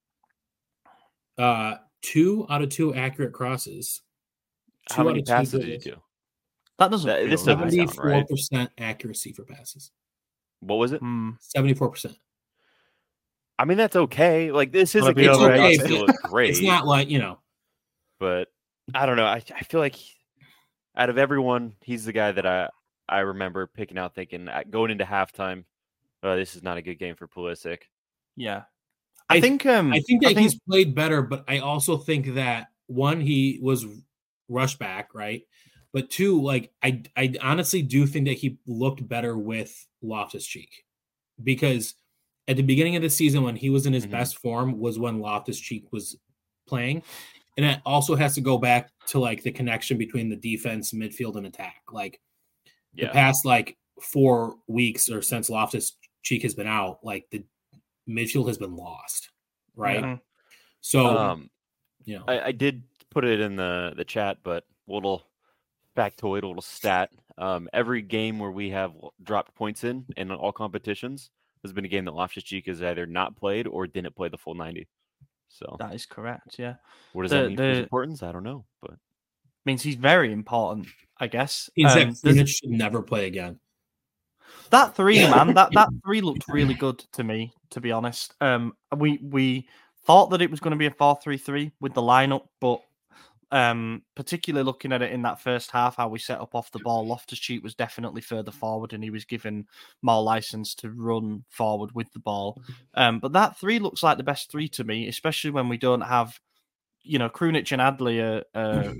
[SPEAKER 3] uh, two out of two accurate crosses. Two
[SPEAKER 2] How
[SPEAKER 3] out
[SPEAKER 2] many
[SPEAKER 3] of two
[SPEAKER 2] passes did he
[SPEAKER 3] goals.
[SPEAKER 2] do?
[SPEAKER 1] That doesn't
[SPEAKER 2] That-
[SPEAKER 1] feel
[SPEAKER 2] this doesn't
[SPEAKER 1] right.
[SPEAKER 2] sound
[SPEAKER 3] seventy-four
[SPEAKER 2] right.
[SPEAKER 3] percent accuracy for passes.
[SPEAKER 2] What was it?
[SPEAKER 1] Hmm.
[SPEAKER 3] seventy-four percent.
[SPEAKER 2] I mean, that's okay. Like, this is
[SPEAKER 1] Gotta
[SPEAKER 2] a
[SPEAKER 1] be
[SPEAKER 2] game
[SPEAKER 3] It's
[SPEAKER 2] where
[SPEAKER 1] okay,
[SPEAKER 2] he
[SPEAKER 3] okay,
[SPEAKER 2] still
[SPEAKER 3] but
[SPEAKER 2] looked great.
[SPEAKER 3] It's not like, you know.
[SPEAKER 2] But I don't know. I, I feel like out of everyone, he's the guy that I, I remember picking out thinking uh, going into halftime, oh, this is not a good game for Pulisic.
[SPEAKER 1] Yeah. I,
[SPEAKER 3] I-
[SPEAKER 1] think um
[SPEAKER 3] I think that
[SPEAKER 1] I think
[SPEAKER 3] he's played better, but I also think that one, he was rushed back, right? But two, like I, I honestly do think that he looked better with Loftus-Cheek, because at the beginning of the season, when he was in his
[SPEAKER 2] Mhm.
[SPEAKER 3] best form, was when Loftus-Cheek was playing, and it also has to go back to like the connection between the defense, midfield, and attack. Like the
[SPEAKER 2] Yeah.
[SPEAKER 3] past like four weeks or since Loftus-Cheek has been out, like the midfield has been lost, right?
[SPEAKER 1] Yeah.
[SPEAKER 3] So
[SPEAKER 2] Um,
[SPEAKER 3] you know,
[SPEAKER 2] I, I did put it in the, the chat, but little factoid, a little stat. Um, every game where we have dropped points in in all competitions has been a game that Loftus-Cheek has either not played or didn't play the full ninety. So
[SPEAKER 1] that is correct. Yeah.
[SPEAKER 2] what does
[SPEAKER 1] the-
[SPEAKER 2] that mean for his
[SPEAKER 1] the-
[SPEAKER 2] importance? I don't know, but
[SPEAKER 1] Means he's very important, I guess.
[SPEAKER 3] means
[SPEAKER 1] Um,
[SPEAKER 3] that
[SPEAKER 1] there's-
[SPEAKER 3] Krunic should never play again.
[SPEAKER 1] That three, man, that that three looked really good to me, to be honest. Um, we we thought that it was going to be a four three three with the lineup, but um, particularly looking at it in that first half, how we set up off the ball, Loftus-Cheek was definitely further forward, and he was given more license to run forward with the ball. Um, but that three looks like the best three to me, especially when we don't have, you know, Krunic and Adley are. Uh,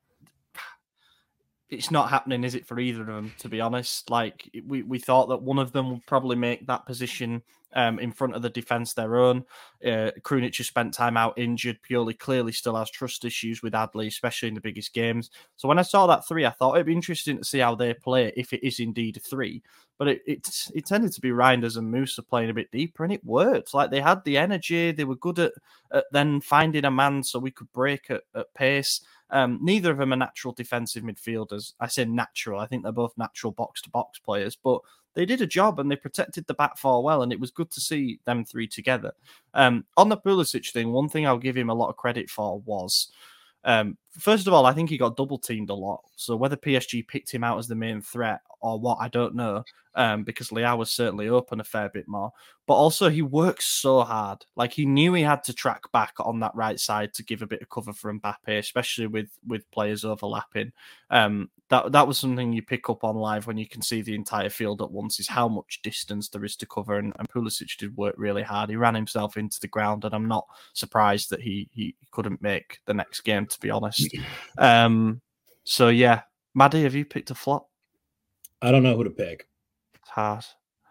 [SPEAKER 1] It's not happening, is it, for either of them, to be honest? Like, we, we thought that one of them would probably make that position um, in front of the defence their own. Uh, Krunic has spent time out injured, purely clearly still has trust issues with Adley, especially in the biggest games. So when I saw that three, I thought it'd be interesting to see how they play if it is indeed a three. But it it, it tended to be Reinders and Musa playing a bit deeper, and it worked. Like, they had the energy, they were good at, at then finding a man so we could break at, at pace. Um, neither of them are natural defensive midfielders. I say natural. I think they're both natural box-to-box players, but they did a job and they protected the back four well, and it was good to see them three together. Um, on the Pulisic thing, one thing I'll give him a lot of credit for was, um, first of all, I think he got double-teamed a lot. So whether P S G picked him out as the main threat or what, I don't know, um, because Leao was certainly open a fair bit more. But also, he works so hard. Like, he knew he had to track back on that right side to give a bit of cover for Mbappe, especially with with players overlapping. Um, that that was something you pick up on live when you can see the entire field at once, is how much distance there is to cover. And, and Pulisic did work really hard. He ran himself into the ground, and I'm not surprised that he he couldn't make the next game, to be honest. Um, so yeah, Maddie, have you picked a flop?
[SPEAKER 3] I don't know who to pick.
[SPEAKER 1] It's hard.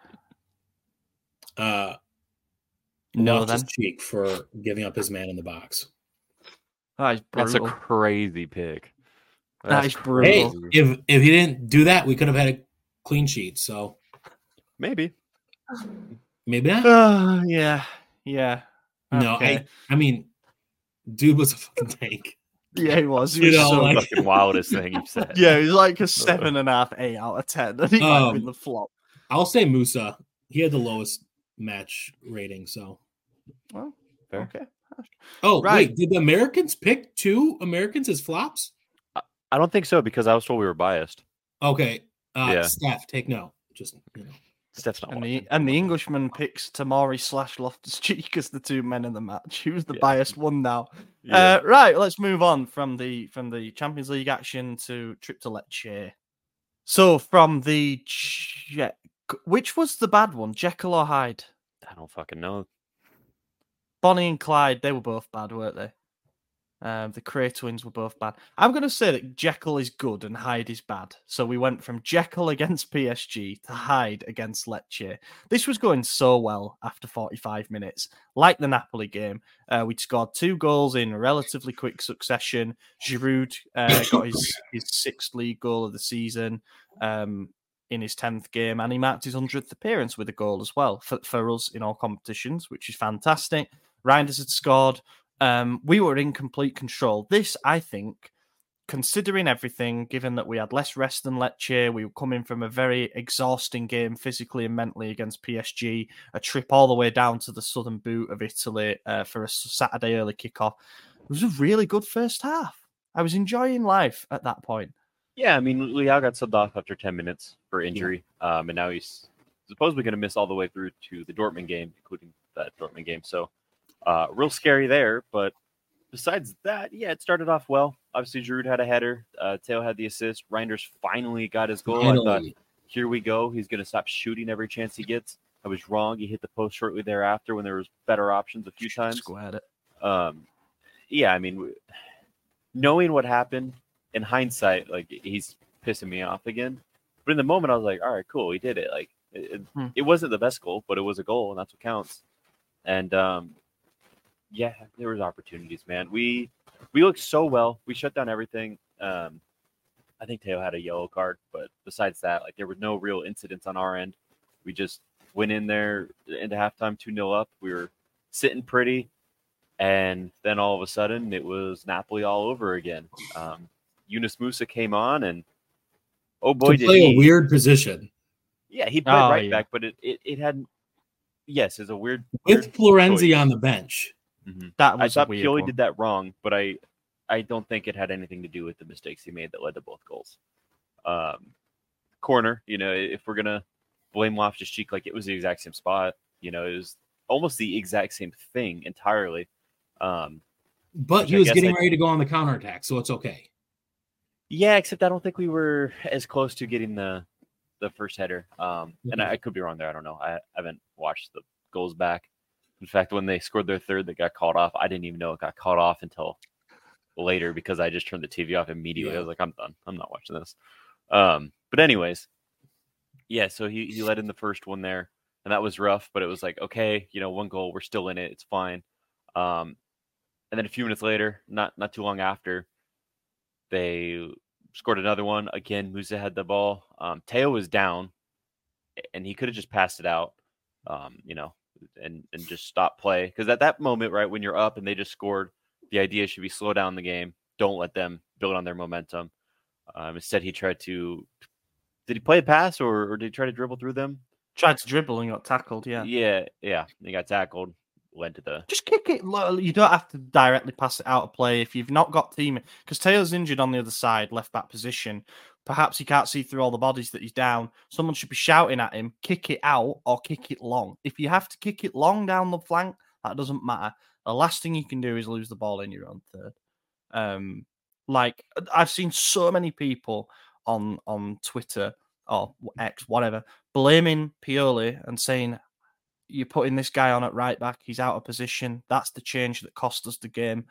[SPEAKER 3] Uh,
[SPEAKER 1] No, then
[SPEAKER 3] Loftus-Cheek for giving up his man in the box.
[SPEAKER 1] that is
[SPEAKER 2] that's a
[SPEAKER 1] brutal.
[SPEAKER 2] crazy pick.
[SPEAKER 1] That
[SPEAKER 2] That's
[SPEAKER 1] is brutal.
[SPEAKER 3] Hey,
[SPEAKER 2] crazy.
[SPEAKER 3] if if he didn't do that, we could have had a clean sheet. So
[SPEAKER 2] Maybe.
[SPEAKER 3] maybe not.
[SPEAKER 1] Uh, yeah, yeah.
[SPEAKER 3] No,
[SPEAKER 1] Okay.
[SPEAKER 3] I I mean, dude was a fucking tank.
[SPEAKER 1] Yeah, he was. He
[SPEAKER 3] You
[SPEAKER 1] was
[SPEAKER 3] know,
[SPEAKER 1] so
[SPEAKER 3] like-
[SPEAKER 1] good.
[SPEAKER 2] Fucking wildest thing you've said.
[SPEAKER 1] Yeah, he was like a seven and a half, eight out of ten. And he might have been
[SPEAKER 3] Um,
[SPEAKER 1] the flop.
[SPEAKER 3] I'll say Musa. He had the lowest match rating. So
[SPEAKER 1] Well,
[SPEAKER 2] Fair.
[SPEAKER 1] okay.
[SPEAKER 3] oh
[SPEAKER 1] Right.
[SPEAKER 3] wait, did the Americans pick two Americans as flops?
[SPEAKER 2] I don't think so because I was told we were biased.
[SPEAKER 3] Okay, uh,
[SPEAKER 2] Yeah.
[SPEAKER 3] Steph, take note. Just you know.
[SPEAKER 2] Steph's not
[SPEAKER 1] and
[SPEAKER 2] watching.
[SPEAKER 1] the and the Englishman picks Tamori slash Loftus-Cheek as the two men in the match. Who's the
[SPEAKER 2] Yeah.
[SPEAKER 1] biased one now?
[SPEAKER 2] Yeah.
[SPEAKER 1] Uh, right, let's move on from the from the Champions League action to trip to Lecce. So from the Je- which was the bad one, Jekyll or Hyde?
[SPEAKER 2] I don't fucking know.
[SPEAKER 1] Bonnie and Clyde, they were both bad, weren't they? Um, the Cray twins were both bad. I'm going to say that Jekyll is good and Hyde is bad. So we went from Jekyll against P S G to Hyde against Lecce. This was going so well after forty-five minutes. Like the Napoli game, uh, we'd scored two goals in relatively quick succession. Giroud uh, got his, his sixth league goal of the season um, in his tenth game, and he marked his hundredth appearance with a goal as well for, for us in all competitions, which is fantastic. Reinders had scored. Um, we were in complete control. This, I think, considering everything, given that we had less rest than Lecce, we were coming from a very exhausting game physically and mentally against P S G, a trip all the way down to the southern boot of Italy uh, for a Saturday early kickoff. It was a really good first half. I was enjoying life at that point.
[SPEAKER 2] Yeah, I mean, Leao got subbed off after ten minutes for injury, yeah. um, and now he's supposedly going to miss all the way through to the Dortmund game, including that Dortmund game. So, uh, real scary there. But besides that, yeah, it started off well. Obviously, Giroud had a header. Uh, Theo had the assist. Reinders finally got his goal. Finally. I thought, here we go. He's going to stop shooting every chance he gets. I was wrong. He hit the post shortly thereafter when there was better options a few times.
[SPEAKER 1] Squared it.
[SPEAKER 2] Um, yeah, I mean, knowing what happened, in hindsight, like, he's pissing me off again. But in the moment, I was like, all right, cool, he did it. Like, it,
[SPEAKER 1] hmm.
[SPEAKER 2] it wasn't the best goal, but it was a goal, and that's what counts. And, um, yeah, there was opportunities, man. We we looked so well. We shut down everything. Um, I think Theo had a yellow card, but besides that, like, there were no real incidents on our end. We just went in there into halftime two nil up. We were sitting pretty, and then all of a sudden, it was Napoli all over again. Um, Yunus Musa came on, and oh boy,
[SPEAKER 3] to play
[SPEAKER 2] did he!
[SPEAKER 3] A weird position.
[SPEAKER 2] Yeah, he played
[SPEAKER 1] oh,
[SPEAKER 2] right
[SPEAKER 1] yeah.
[SPEAKER 2] back, but it, it it hadn't. Yes, it's a weird
[SPEAKER 3] with
[SPEAKER 2] weird
[SPEAKER 3] Florenzi
[SPEAKER 2] choice.
[SPEAKER 3] on the bench.
[SPEAKER 2] Mm-hmm.
[SPEAKER 1] That was
[SPEAKER 2] I thought
[SPEAKER 1] a weird
[SPEAKER 2] Pioli
[SPEAKER 1] one.
[SPEAKER 2] did that wrong, but I I don't think it had anything to do with the mistakes he made that led to both goals. Um, corner, you know, if we're gonna blame Loftus-Cheek, like, it was the exact same spot. You know, it was almost the exact same thing entirely. Um,
[SPEAKER 3] but he
[SPEAKER 2] I
[SPEAKER 3] was
[SPEAKER 2] guess
[SPEAKER 3] getting
[SPEAKER 2] I-
[SPEAKER 3] ready to go on the counterattack, so it's okay.
[SPEAKER 2] Yeah, except I don't think we were as close to getting the the first header. Um, and I, I could be wrong there. I don't know. I haven't watched the goals back. In fact, when they scored their third, that got called off. I didn't even know it got called off until later because I just turned the T V off immediately.
[SPEAKER 3] Yeah.
[SPEAKER 2] I was like, I'm done. I'm not watching this. Um, but anyways, yeah. So he he led in the first one there, and that was rough. But it was like, okay, you know, one goal, we're still in it. It's fine. Um, and then a few minutes later, not not too long after, they scored another one. Again, Musa had the ball. Um, Theo was down, and he could have just passed it out, um, you know, and, and just stop play. Because at that moment, right, when you're up and they just scored, the idea should be slow down the game. Don't let them build on their momentum. Um, instead, he tried to – did he play a pass or, or did he try to dribble through them?
[SPEAKER 1] Tried to dribble and got tackled, yeah.
[SPEAKER 2] Yeah, yeah. He got tackled, led to the –
[SPEAKER 1] Just kick it. You don't have to directly pass it out of play if you've not got team. Because Taylor's injured on the other side, left back position. Perhaps he can't see through all the bodies that he's down. Someone should be shouting at him, kick it out or kick it long. If you have to kick it long down the flank, that doesn't matter. The last thing you can do is lose the ball in your own third. Um, like, I've seen so many people on, on Twitter or X, whatever, blaming Pioli and saying, you're putting this guy on at right back. He's out of position. That's the change that cost us the game.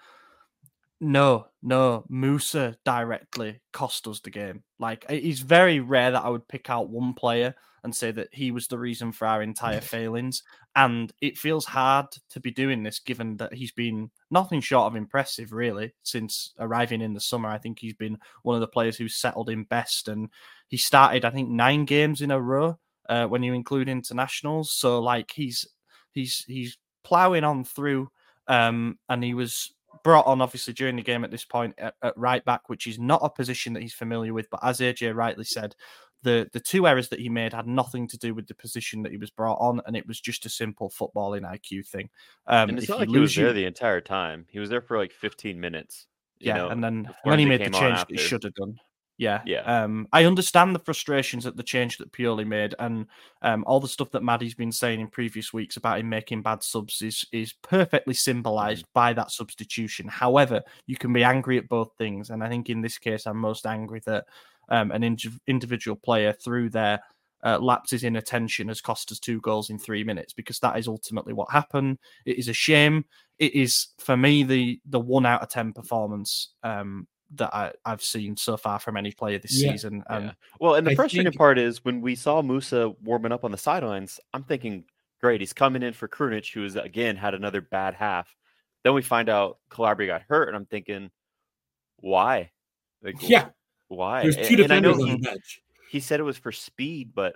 [SPEAKER 1] No, no, Musa directly cost us the game. Like, it's very rare that I would pick out one player and say that he was the reason for our entire failings. And it feels hard to be doing this, given that he's been nothing short of impressive, really, since arriving in the summer. I think he's been one of the players who's settled in best. And he started, I think, nine games in a row. Uh, when you include internationals, so like he's he's he's ploughing on through, um, and he was brought on obviously during the game at this point at, at right back, which is not a position that he's familiar with. But as A J rightly said, the the two errors that he made had nothing to do with the position that he was brought on, and it was just a simple footballing I Q thing. Um,
[SPEAKER 2] and it's
[SPEAKER 1] if
[SPEAKER 2] not
[SPEAKER 1] you
[SPEAKER 2] like he was
[SPEAKER 1] lose
[SPEAKER 2] there
[SPEAKER 1] you-
[SPEAKER 2] the entire time. He was there for like fifteen minutes. You
[SPEAKER 1] yeah,
[SPEAKER 2] know,
[SPEAKER 1] and then
[SPEAKER 2] before
[SPEAKER 1] and then he
[SPEAKER 2] they
[SPEAKER 1] made the
[SPEAKER 2] came on
[SPEAKER 1] change that he
[SPEAKER 2] after.
[SPEAKER 1] should have done. Yeah,
[SPEAKER 2] Yeah.
[SPEAKER 1] Um, I understand the frustrations at the change that Pioli made, and um, all the stuff that Maddie's been saying in previous weeks about him making bad subs is is perfectly symbolized mm-hmm. by that substitution. However, you can be angry at both things, and I think in this case, I'm most angry that um, an in- individual player through their uh, lapses in attention has cost us two goals in three minutes, because that is ultimately what happened. It is a shame. It is, for me, the the one out of ten performance Um, that I, I've seen so far from any player this
[SPEAKER 3] Yeah.
[SPEAKER 1] season. Um,
[SPEAKER 2] yeah. Well, and the
[SPEAKER 3] I
[SPEAKER 2] frustrating
[SPEAKER 3] think...
[SPEAKER 2] part is when we saw Musa warming up on the sidelines, I'm thinking, great, he's coming in for Krunic, who has, again, had another bad half. Then we find out Calabria got hurt, and I'm thinking, why? Like,
[SPEAKER 3] yeah.
[SPEAKER 2] Why?
[SPEAKER 3] There's two
[SPEAKER 2] and, and I know
[SPEAKER 3] defenders on
[SPEAKER 2] he,
[SPEAKER 3] the bench.
[SPEAKER 2] He said it was for speed, but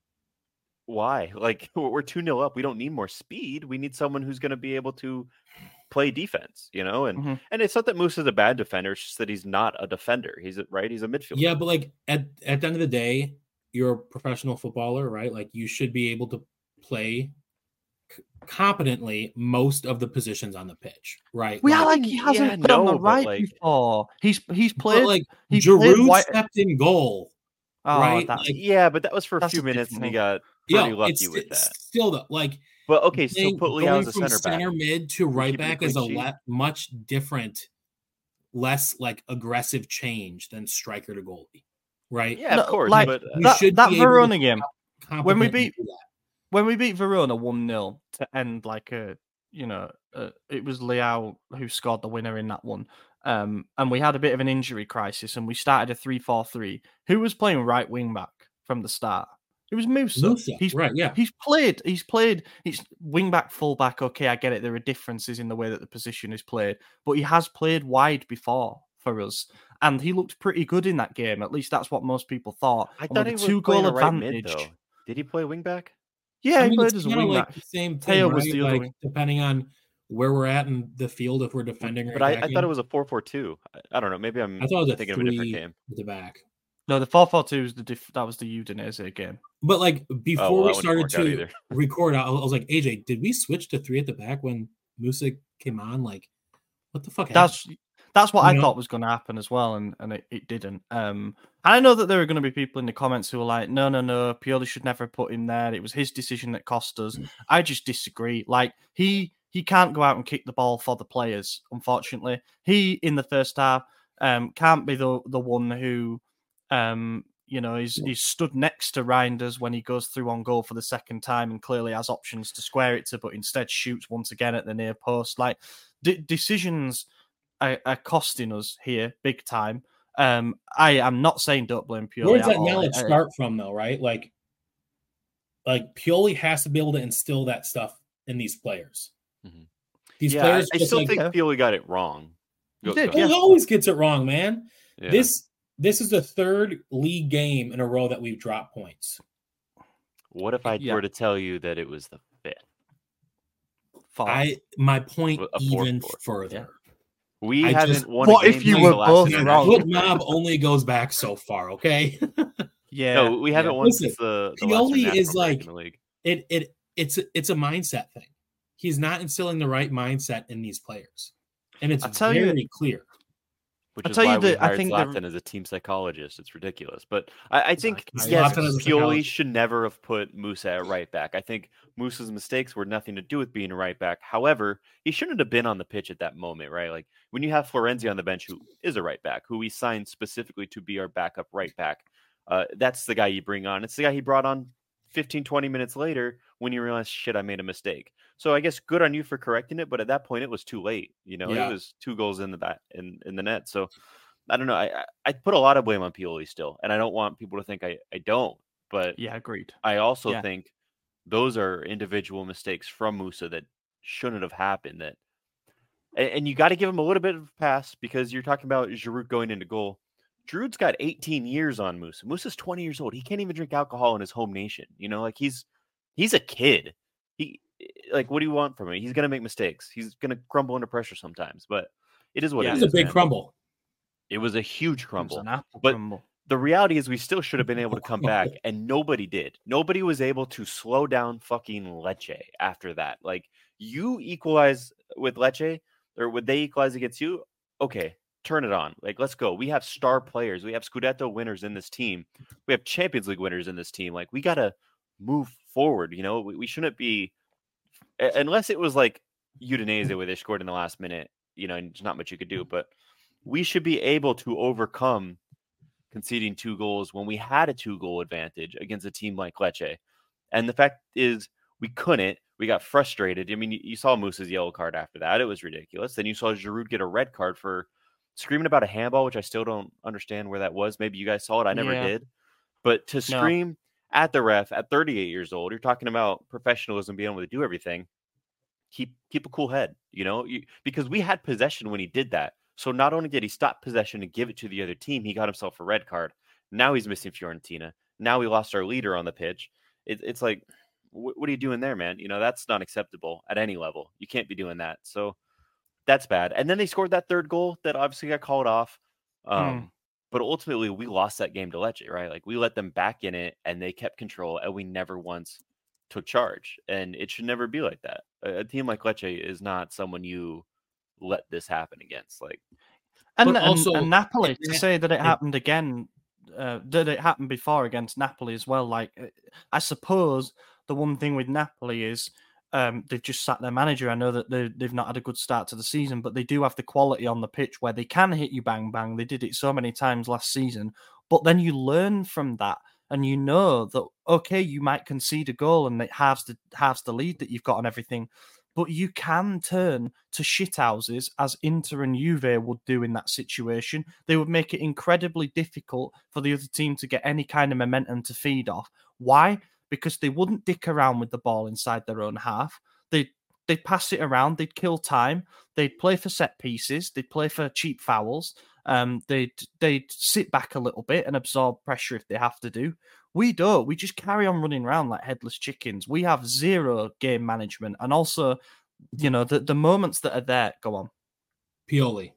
[SPEAKER 2] why? Like, we're two nil up. We don't need more speed. We need someone who's going to be able to play defense, you know, and mm-hmm. and it's not that Musa's a bad defender, it's just that he's not a defender. He's a, right, he's a midfielder.
[SPEAKER 3] Yeah, but like at, at the end of the day, you're a professional footballer, right? Like you should be able to play c- competently most of the positions on the pitch, right?
[SPEAKER 1] Well,
[SPEAKER 3] like,
[SPEAKER 1] like he hasn't
[SPEAKER 2] yeah,
[SPEAKER 1] put
[SPEAKER 2] no,
[SPEAKER 1] on the right
[SPEAKER 2] like,
[SPEAKER 1] before. He's he's played
[SPEAKER 3] like
[SPEAKER 1] he's
[SPEAKER 3] Giroud
[SPEAKER 1] played
[SPEAKER 3] stepped in goal,
[SPEAKER 1] oh,
[SPEAKER 3] right?
[SPEAKER 1] Like,
[SPEAKER 2] yeah, but that was for a few
[SPEAKER 1] a
[SPEAKER 2] minutes, and he
[SPEAKER 1] thing.
[SPEAKER 2] got pretty
[SPEAKER 3] Yo,
[SPEAKER 2] lucky
[SPEAKER 3] it's,
[SPEAKER 2] with
[SPEAKER 3] it's
[SPEAKER 2] that.
[SPEAKER 3] Still, though, like,
[SPEAKER 2] but okay,
[SPEAKER 3] playing,
[SPEAKER 2] so put Leao
[SPEAKER 3] going
[SPEAKER 2] as a
[SPEAKER 3] from
[SPEAKER 2] center back,
[SPEAKER 3] center mid to right back is a
[SPEAKER 2] sheet.
[SPEAKER 3] le- much different, less like aggressive change than striker to goalie, right?
[SPEAKER 2] Yeah,
[SPEAKER 1] no,
[SPEAKER 2] of course.
[SPEAKER 1] Like
[SPEAKER 2] but uh,
[SPEAKER 1] that, should that Verona game when we beat
[SPEAKER 3] that.
[SPEAKER 1] when we beat Verona one nil to end like a you know uh, it was Leao who scored the winner in that one. Um, and we had a bit of an injury crisis, and we started a three four three. Who was playing right wing back from the start? It was Musa.
[SPEAKER 3] Musa,
[SPEAKER 1] he's
[SPEAKER 3] right, yeah.
[SPEAKER 1] He's played. He's played. He's wing back, full back. Okay, I get it. There are differences in the way that the position is played, but he has played wide before for us, and he looked pretty good in that game. At least that's what most people thought.
[SPEAKER 2] I
[SPEAKER 1] and
[SPEAKER 2] thought he
[SPEAKER 1] was
[SPEAKER 2] was
[SPEAKER 1] two
[SPEAKER 2] playing
[SPEAKER 1] goal
[SPEAKER 2] a right
[SPEAKER 1] advantage.
[SPEAKER 2] mid, though. Did he play wing back?
[SPEAKER 1] Yeah,
[SPEAKER 3] I
[SPEAKER 1] he
[SPEAKER 3] mean,
[SPEAKER 1] played as a wing
[SPEAKER 3] like
[SPEAKER 1] back.
[SPEAKER 3] the same thing,
[SPEAKER 1] Teo
[SPEAKER 3] right?
[SPEAKER 1] was the
[SPEAKER 3] like,
[SPEAKER 1] other wing.
[SPEAKER 3] Depending on where we're at in the field, if we're defending or
[SPEAKER 2] but I,
[SPEAKER 3] attacking.
[SPEAKER 2] I thought it was a four four two. I, I don't know. Maybe I'm
[SPEAKER 3] I thought it was a
[SPEAKER 2] thinking
[SPEAKER 3] three
[SPEAKER 2] of a different game.
[SPEAKER 3] at the back.
[SPEAKER 1] No, the four four two was the diff- that was the Udinese game.
[SPEAKER 3] But like before
[SPEAKER 2] oh, well,
[SPEAKER 3] we started to
[SPEAKER 2] either.
[SPEAKER 3] record, I was like, A J, did we switch to three at the back when Musa came on? Like, what the fuck happened?
[SPEAKER 1] That's that's what
[SPEAKER 3] you
[SPEAKER 1] I
[SPEAKER 3] know?
[SPEAKER 1] thought was going to happen as well, and, and it, it didn't. Um, and I know that there are going to be people in the comments who are like, no, no, no, Pioli should never have put him there. It was his decision that cost us. I just disagree. Like, he he can't go out and kick the ball for the players, unfortunately. He, in the first half, um, can't be the, the one who... Um, you know, he's he's stood next to Reinders when he goes through on goal for the second time and clearly has options to square it to, but instead shoots once again at the near post. Like, d- decisions are, are costing us here big time. Um, I am not saying don't blame Pioli.
[SPEAKER 3] Where does that
[SPEAKER 1] all.
[SPEAKER 3] knowledge
[SPEAKER 1] I,
[SPEAKER 3] start from, though, right? Like, like Pioli has to be able to instill that stuff in these players.
[SPEAKER 2] Mm-hmm.
[SPEAKER 3] These
[SPEAKER 2] yeah,
[SPEAKER 3] players,
[SPEAKER 2] I, I still
[SPEAKER 3] like,
[SPEAKER 2] think Pioli got it wrong.
[SPEAKER 1] He did.
[SPEAKER 3] He
[SPEAKER 1] yeah.
[SPEAKER 3] always gets it wrong, man.
[SPEAKER 2] Yeah.
[SPEAKER 3] This this is the third league game in a row that we've dropped points.
[SPEAKER 2] What if I
[SPEAKER 1] Yeah.
[SPEAKER 2] were to tell you that it was the fifth?
[SPEAKER 1] Fourth.
[SPEAKER 3] I my point
[SPEAKER 2] A fourth,
[SPEAKER 3] even
[SPEAKER 2] fourth.
[SPEAKER 3] further.
[SPEAKER 1] Yeah.
[SPEAKER 2] We
[SPEAKER 3] I
[SPEAKER 2] haven't
[SPEAKER 3] just-
[SPEAKER 2] won.
[SPEAKER 1] What
[SPEAKER 2] a
[SPEAKER 1] if
[SPEAKER 2] game
[SPEAKER 1] you
[SPEAKER 2] since
[SPEAKER 1] were
[SPEAKER 2] the last
[SPEAKER 1] both
[SPEAKER 2] time.
[SPEAKER 1] wrong?
[SPEAKER 3] Foot mob only goes back so far, okay?
[SPEAKER 1] Yeah.
[SPEAKER 2] No, we haven't
[SPEAKER 1] yeah.
[SPEAKER 2] won
[SPEAKER 3] Listen,
[SPEAKER 2] since the, the last
[SPEAKER 3] Pioli
[SPEAKER 2] national
[SPEAKER 3] is
[SPEAKER 2] break
[SPEAKER 3] like-
[SPEAKER 2] in the league.
[SPEAKER 3] It it it's it's a mindset thing. He's not instilling the right mindset in these players, and it's
[SPEAKER 1] I tell you-
[SPEAKER 3] very clear.
[SPEAKER 2] Which
[SPEAKER 1] I'll
[SPEAKER 2] is
[SPEAKER 1] tell you
[SPEAKER 2] why we
[SPEAKER 1] that I
[SPEAKER 2] hired
[SPEAKER 1] think the-
[SPEAKER 2] Zlatan as a team psychologist. It's ridiculous. But I, I think,
[SPEAKER 3] Zlatan
[SPEAKER 2] yes,
[SPEAKER 3] as a
[SPEAKER 2] Pioli
[SPEAKER 3] psychologist.
[SPEAKER 2] should never have put Musa at right back. I think Musa's mistakes were nothing to do with being a right back. However, he shouldn't have been on the pitch at that moment, right? Like, when you have Florenzi on the bench, who is a right back, who we signed specifically to be our backup right back, uh, that's the guy you bring on. It's the guy he brought on fifteen, twenty minutes later when you realize, shit, I made a mistake. So I guess good on you for correcting it, but at that point, it was too late. You know,
[SPEAKER 3] Yeah.
[SPEAKER 2] it was two goals in the bat in, in the net. So I don't know. I, I I put a lot of blame on Pioli still, and I don't want people to think I, I don't. But
[SPEAKER 1] Yeah, agreed.
[SPEAKER 2] I also
[SPEAKER 1] Yeah.
[SPEAKER 2] think those are individual mistakes from Musa that shouldn't have happened. That and, and you got to give him a little bit of a pass because you're talking about Giroud going into goal. Giroud's got eighteen years on Musa. Musa's twenty years old. He can't even drink alcohol in his home nation. You know, like he's he's a kid. He like what do you want from him? He's gonna make mistakes. He's gonna crumble under pressure sometimes. But it is what
[SPEAKER 1] Yeah,
[SPEAKER 2] it
[SPEAKER 3] It's
[SPEAKER 2] is.
[SPEAKER 3] a big
[SPEAKER 2] man.
[SPEAKER 3] crumble.
[SPEAKER 2] It was a huge
[SPEAKER 1] It was
[SPEAKER 2] crumble.
[SPEAKER 1] an apple
[SPEAKER 2] But-
[SPEAKER 1] crumble.
[SPEAKER 2] The reality is we still should have been able to come back, and nobody did. Nobody was able to slow down fucking Lecce after that. Like, you equalize with Lecce, or would they equalize against you? Okay, turn it on. Like, let's go. We have star players. We have Scudetto winners in this team. We have Champions League winners in this team. Like, we got to move forward. You know, we, we shouldn't be, unless it was like Udinese where they scored in the last minute, you know, and there's not much you could do, but we should be able to overcome conceding two goals when we had a two goal advantage against a team like Lecce. And the fact is we couldn't. We got frustrated. I mean, you saw Moose's yellow card after that. It was ridiculous. Then you saw Giroud get a red card for screaming about a handball, which I still don't understand where that was. Maybe you guys saw it. I never yeah. did. But to scream no. at the ref at thirty-eight years old, you're talking about professionalism, being able to do everything. Keep keep a cool head, you know, you, because we had possession when he did that. So not only did he stop possession and give it to the other team, he got himself a red card. Now he's missing Fiorentina. Now we lost our leader on the pitch. It, it's like, wh- what are you doing there, man? You know, that's not acceptable at any level. You can't be doing that. So that's bad. And then they scored that third goal that obviously got called off. Um, hmm. But ultimately, we lost that game to Lecce, right? Like, we let them back in it, and they kept control, and we never once took charge. And it should never be like that. A, a team like Lecce is not someone you let this happen against. Like,
[SPEAKER 1] and, also, and, and Napoli, to say that it happened again, uh, that it happened before against Napoli as well. Like, I suppose the one thing with Napoli is um, they've just sacked their manager. I know that they've not had a good start to the season, but they do have the quality on the pitch where they can hit you bang, bang. They did it so many times last season. But then you learn from that, and you know that, okay, you might concede a goal and it halves the, halves the lead that you've got and everything. But you can turn to shithouses, as Inter and Juve would do in that situation. They would make it incredibly difficult for the other team to get any kind of momentum to feed off. Why? Because they wouldn't dick around with the ball inside their own half. They'd, they'd pass it around. They'd kill time. They'd play for set pieces. They'd play for cheap fouls. Um, they'd, they'd sit back a little bit and absorb pressure if they have to do. We don't. We just carry on running around like headless chickens. We have zero game management. And also, you know, the, the moments that are there, go on.
[SPEAKER 3] Pioli.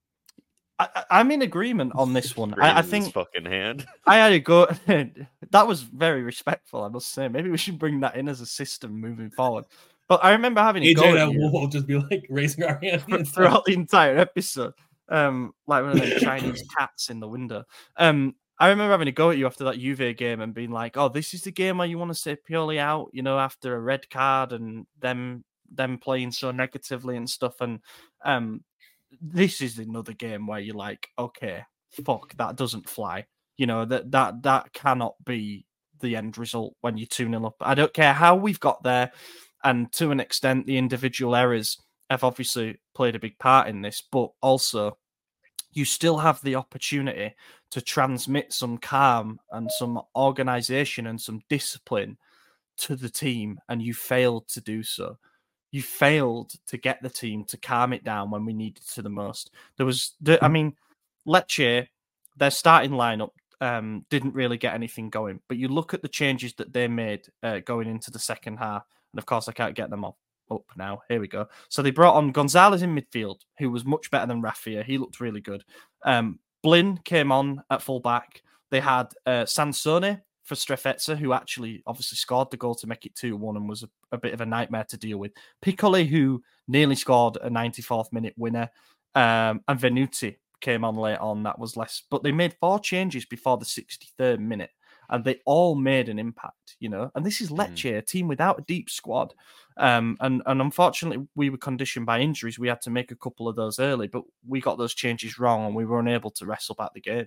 [SPEAKER 1] I, I'm in agreement on this one. I, I think
[SPEAKER 2] his fucking hand.
[SPEAKER 1] I had to go. That was very respectful, I must say. Maybe we should bring that in as a system moving forward. But I remember having
[SPEAKER 3] A J
[SPEAKER 1] a go
[SPEAKER 3] and we'll just be like raising our hands
[SPEAKER 1] throughout the entire episode, um, like one of them Chinese cats in the window. Um, I remember having a go at you after that Juve game and being like, "Oh, this is the game where you want to say Pioli out," you know, after a red card and them them playing so negatively and stuff. And um, this is another game where you're like, "Okay, fuck, that doesn't fly." You know, that that that cannot be the end result when you're two nil up. I don't care how we've got there, and to an extent, the individual errors have obviously played a big part in this, but also you still have the opportunity to transmit some calm and some organization and some discipline to the team, and you failed to do so. You failed to get the team to calm it down when we needed to the most. There was, I mean, Lecce, their starting lineup um, didn't really get anything going, but you look at the changes that they made uh, going into the second half, and of course I can't get them up. Up now. Here we go. So they brought on Gonzalez in midfield, who was much better than Raffia. He looked really good. Um, Blin came on at fullback. They had uh, Sansone for Strefezza, who actually obviously scored the goal to make it two one and was a, a bit of a nightmare to deal with. Piccoli, who nearly scored a ninety-fourth minute winner. Um, and Venuti came on late on. That was less. But they made four changes before the sixty-third minute. And they all made an impact, you know. And this is Lecce, mm. a team without a deep squad. Um, and, and unfortunately, we were conditioned by injuries. We had to make a couple of those early, but we got those changes wrong and we were unable to wrestle back the game.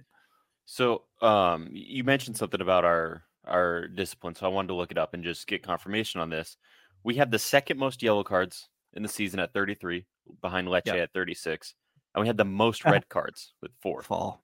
[SPEAKER 2] So um, you mentioned something about our, our discipline, so I wanted to look it up and just get confirmation on this. We have the second most yellow cards in the season at thirty-three, behind Lecce yep. at thirty-six. And we had the most red cards with four.
[SPEAKER 1] Four.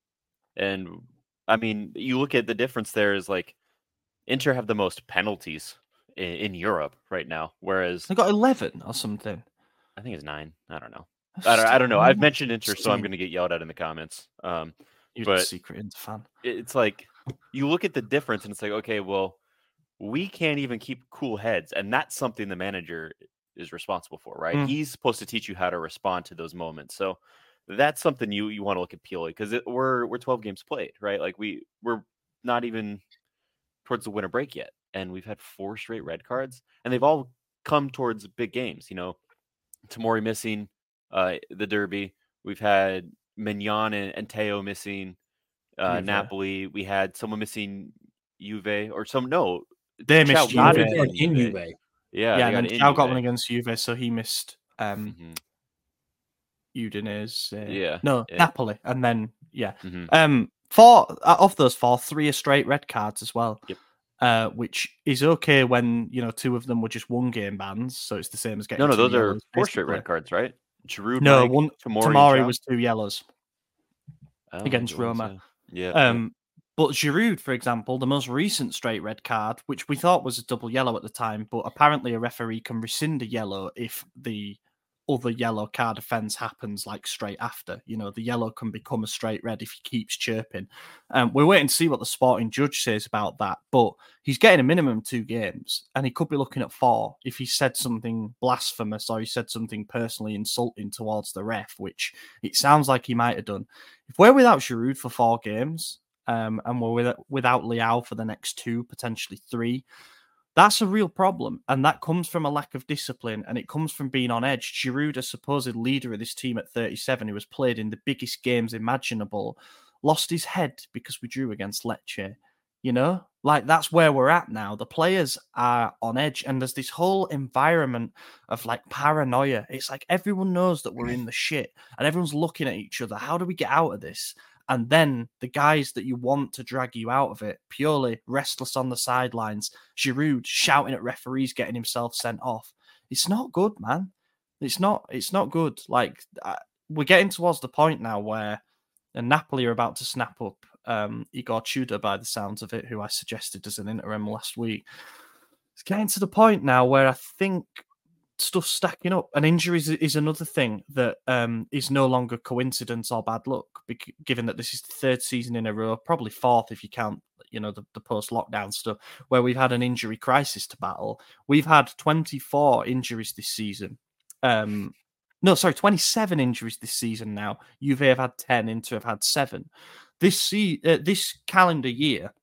[SPEAKER 2] And I mean, you look at the difference there is like Inter have the most penalties in, in Europe right now, whereas
[SPEAKER 1] they got eleven or something.
[SPEAKER 2] I think it's nine. I don't know. I don't, I don't know. I've mentioned Inter, so I'm going to get yelled at in the comments. Um,
[SPEAKER 1] You're
[SPEAKER 2] but
[SPEAKER 1] a secret Inter fan.
[SPEAKER 2] It's like you look at the difference, and it's like, okay, well, we can't even keep cool heads, and that's something the manager is responsible for, right? Mm. He's supposed to teach you how to respond to those moments. So that's something you, you want to look at Pioli, because we're we're twelve games played, right? Like we we're not even towards the winter break yet, and we've had four straight red cards, and they've all come towards big games. You know, Tomori missing uh, the derby. We've had Mignon and, and Teo missing. Uh,
[SPEAKER 1] Juve.
[SPEAKER 2] Napoli, we had someone missing Juve or some no.
[SPEAKER 1] They missed
[SPEAKER 2] Thiago
[SPEAKER 1] Juve.
[SPEAKER 2] got
[SPEAKER 3] in Juve.
[SPEAKER 2] Yeah,
[SPEAKER 1] yeah,
[SPEAKER 2] they
[SPEAKER 1] and
[SPEAKER 2] got
[SPEAKER 1] then
[SPEAKER 2] in
[SPEAKER 1] Thiago got
[SPEAKER 2] Juve.
[SPEAKER 1] one against Juve, so he missed um,
[SPEAKER 2] Mhm.
[SPEAKER 1] Udinese. Uh,
[SPEAKER 2] Yeah,
[SPEAKER 1] no,
[SPEAKER 2] yeah.
[SPEAKER 1] Napoli, and then yeah,
[SPEAKER 2] Mhm.
[SPEAKER 1] um, four of those four, three are straight red cards as well.
[SPEAKER 2] Yep.
[SPEAKER 1] Uh, which is okay when you know two of them were just one game bans, so it's the same as getting
[SPEAKER 2] No, no,
[SPEAKER 1] two
[SPEAKER 2] those are
[SPEAKER 1] yellows,
[SPEAKER 2] four straight
[SPEAKER 1] basically.
[SPEAKER 2] red cards, right? Giroud,
[SPEAKER 1] No,
[SPEAKER 2] Mike,
[SPEAKER 1] one
[SPEAKER 2] Tomori,
[SPEAKER 1] Tomori
[SPEAKER 2] and
[SPEAKER 1] was two yellows
[SPEAKER 2] Chow? Oh,
[SPEAKER 1] against
[SPEAKER 2] it was,
[SPEAKER 1] Roma.
[SPEAKER 2] Yeah, yeah,
[SPEAKER 1] Um, but Giroud, for example, the most recent straight red card, which we thought was a double yellow at the time, but apparently a referee can rescind a yellow if the other yellow card offence happens like straight after. You know, the yellow can become a straight red if he keeps chirping. Um, we're waiting to see what the sporting judge says about that, but he's getting a minimum two games, and he could be looking at four if he said something blasphemous or he said something personally insulting towards the ref, which it sounds like he might have done. If we're without Giroud for four games, um, and we're with, without Leao for the next two, potentially three, that's a real problem. And that comes from a lack of discipline, and it comes from being on edge. Giroud, a supposed leader of this team at thirty-seven, who has played in the biggest games imaginable, lost his head because we drew against Lecce. You know, like that's where we're at now. The players are on edge, and there's this whole environment of like paranoia. It's like everyone knows that we're in the shit, and everyone's looking at each other. How do we get out of this? And then the guys that you want to drag you out of it, purely restless on the sidelines, Giroud shouting at referees, getting himself sent off. It's not good, man. It's not. It's not good. Like uh, we're getting towards the point now where, and Napoli are about to snap up um, Igor Tudor by the sounds of it, who I suggested as an interim last week. It's getting to the point now where I think stuff's stacking up, and injuries is another thing that um, is no longer coincidence or bad luck, given that this is the third season in a row, probably fourth if you count, you know, the, the post-lockdown stuff, where we've had an injury crisis to battle. We've had twenty-four injuries this season. Um, no, sorry, twenty-seven injuries this season now. Juve have had ten, Inter have had seven. This se- uh, this calendar year,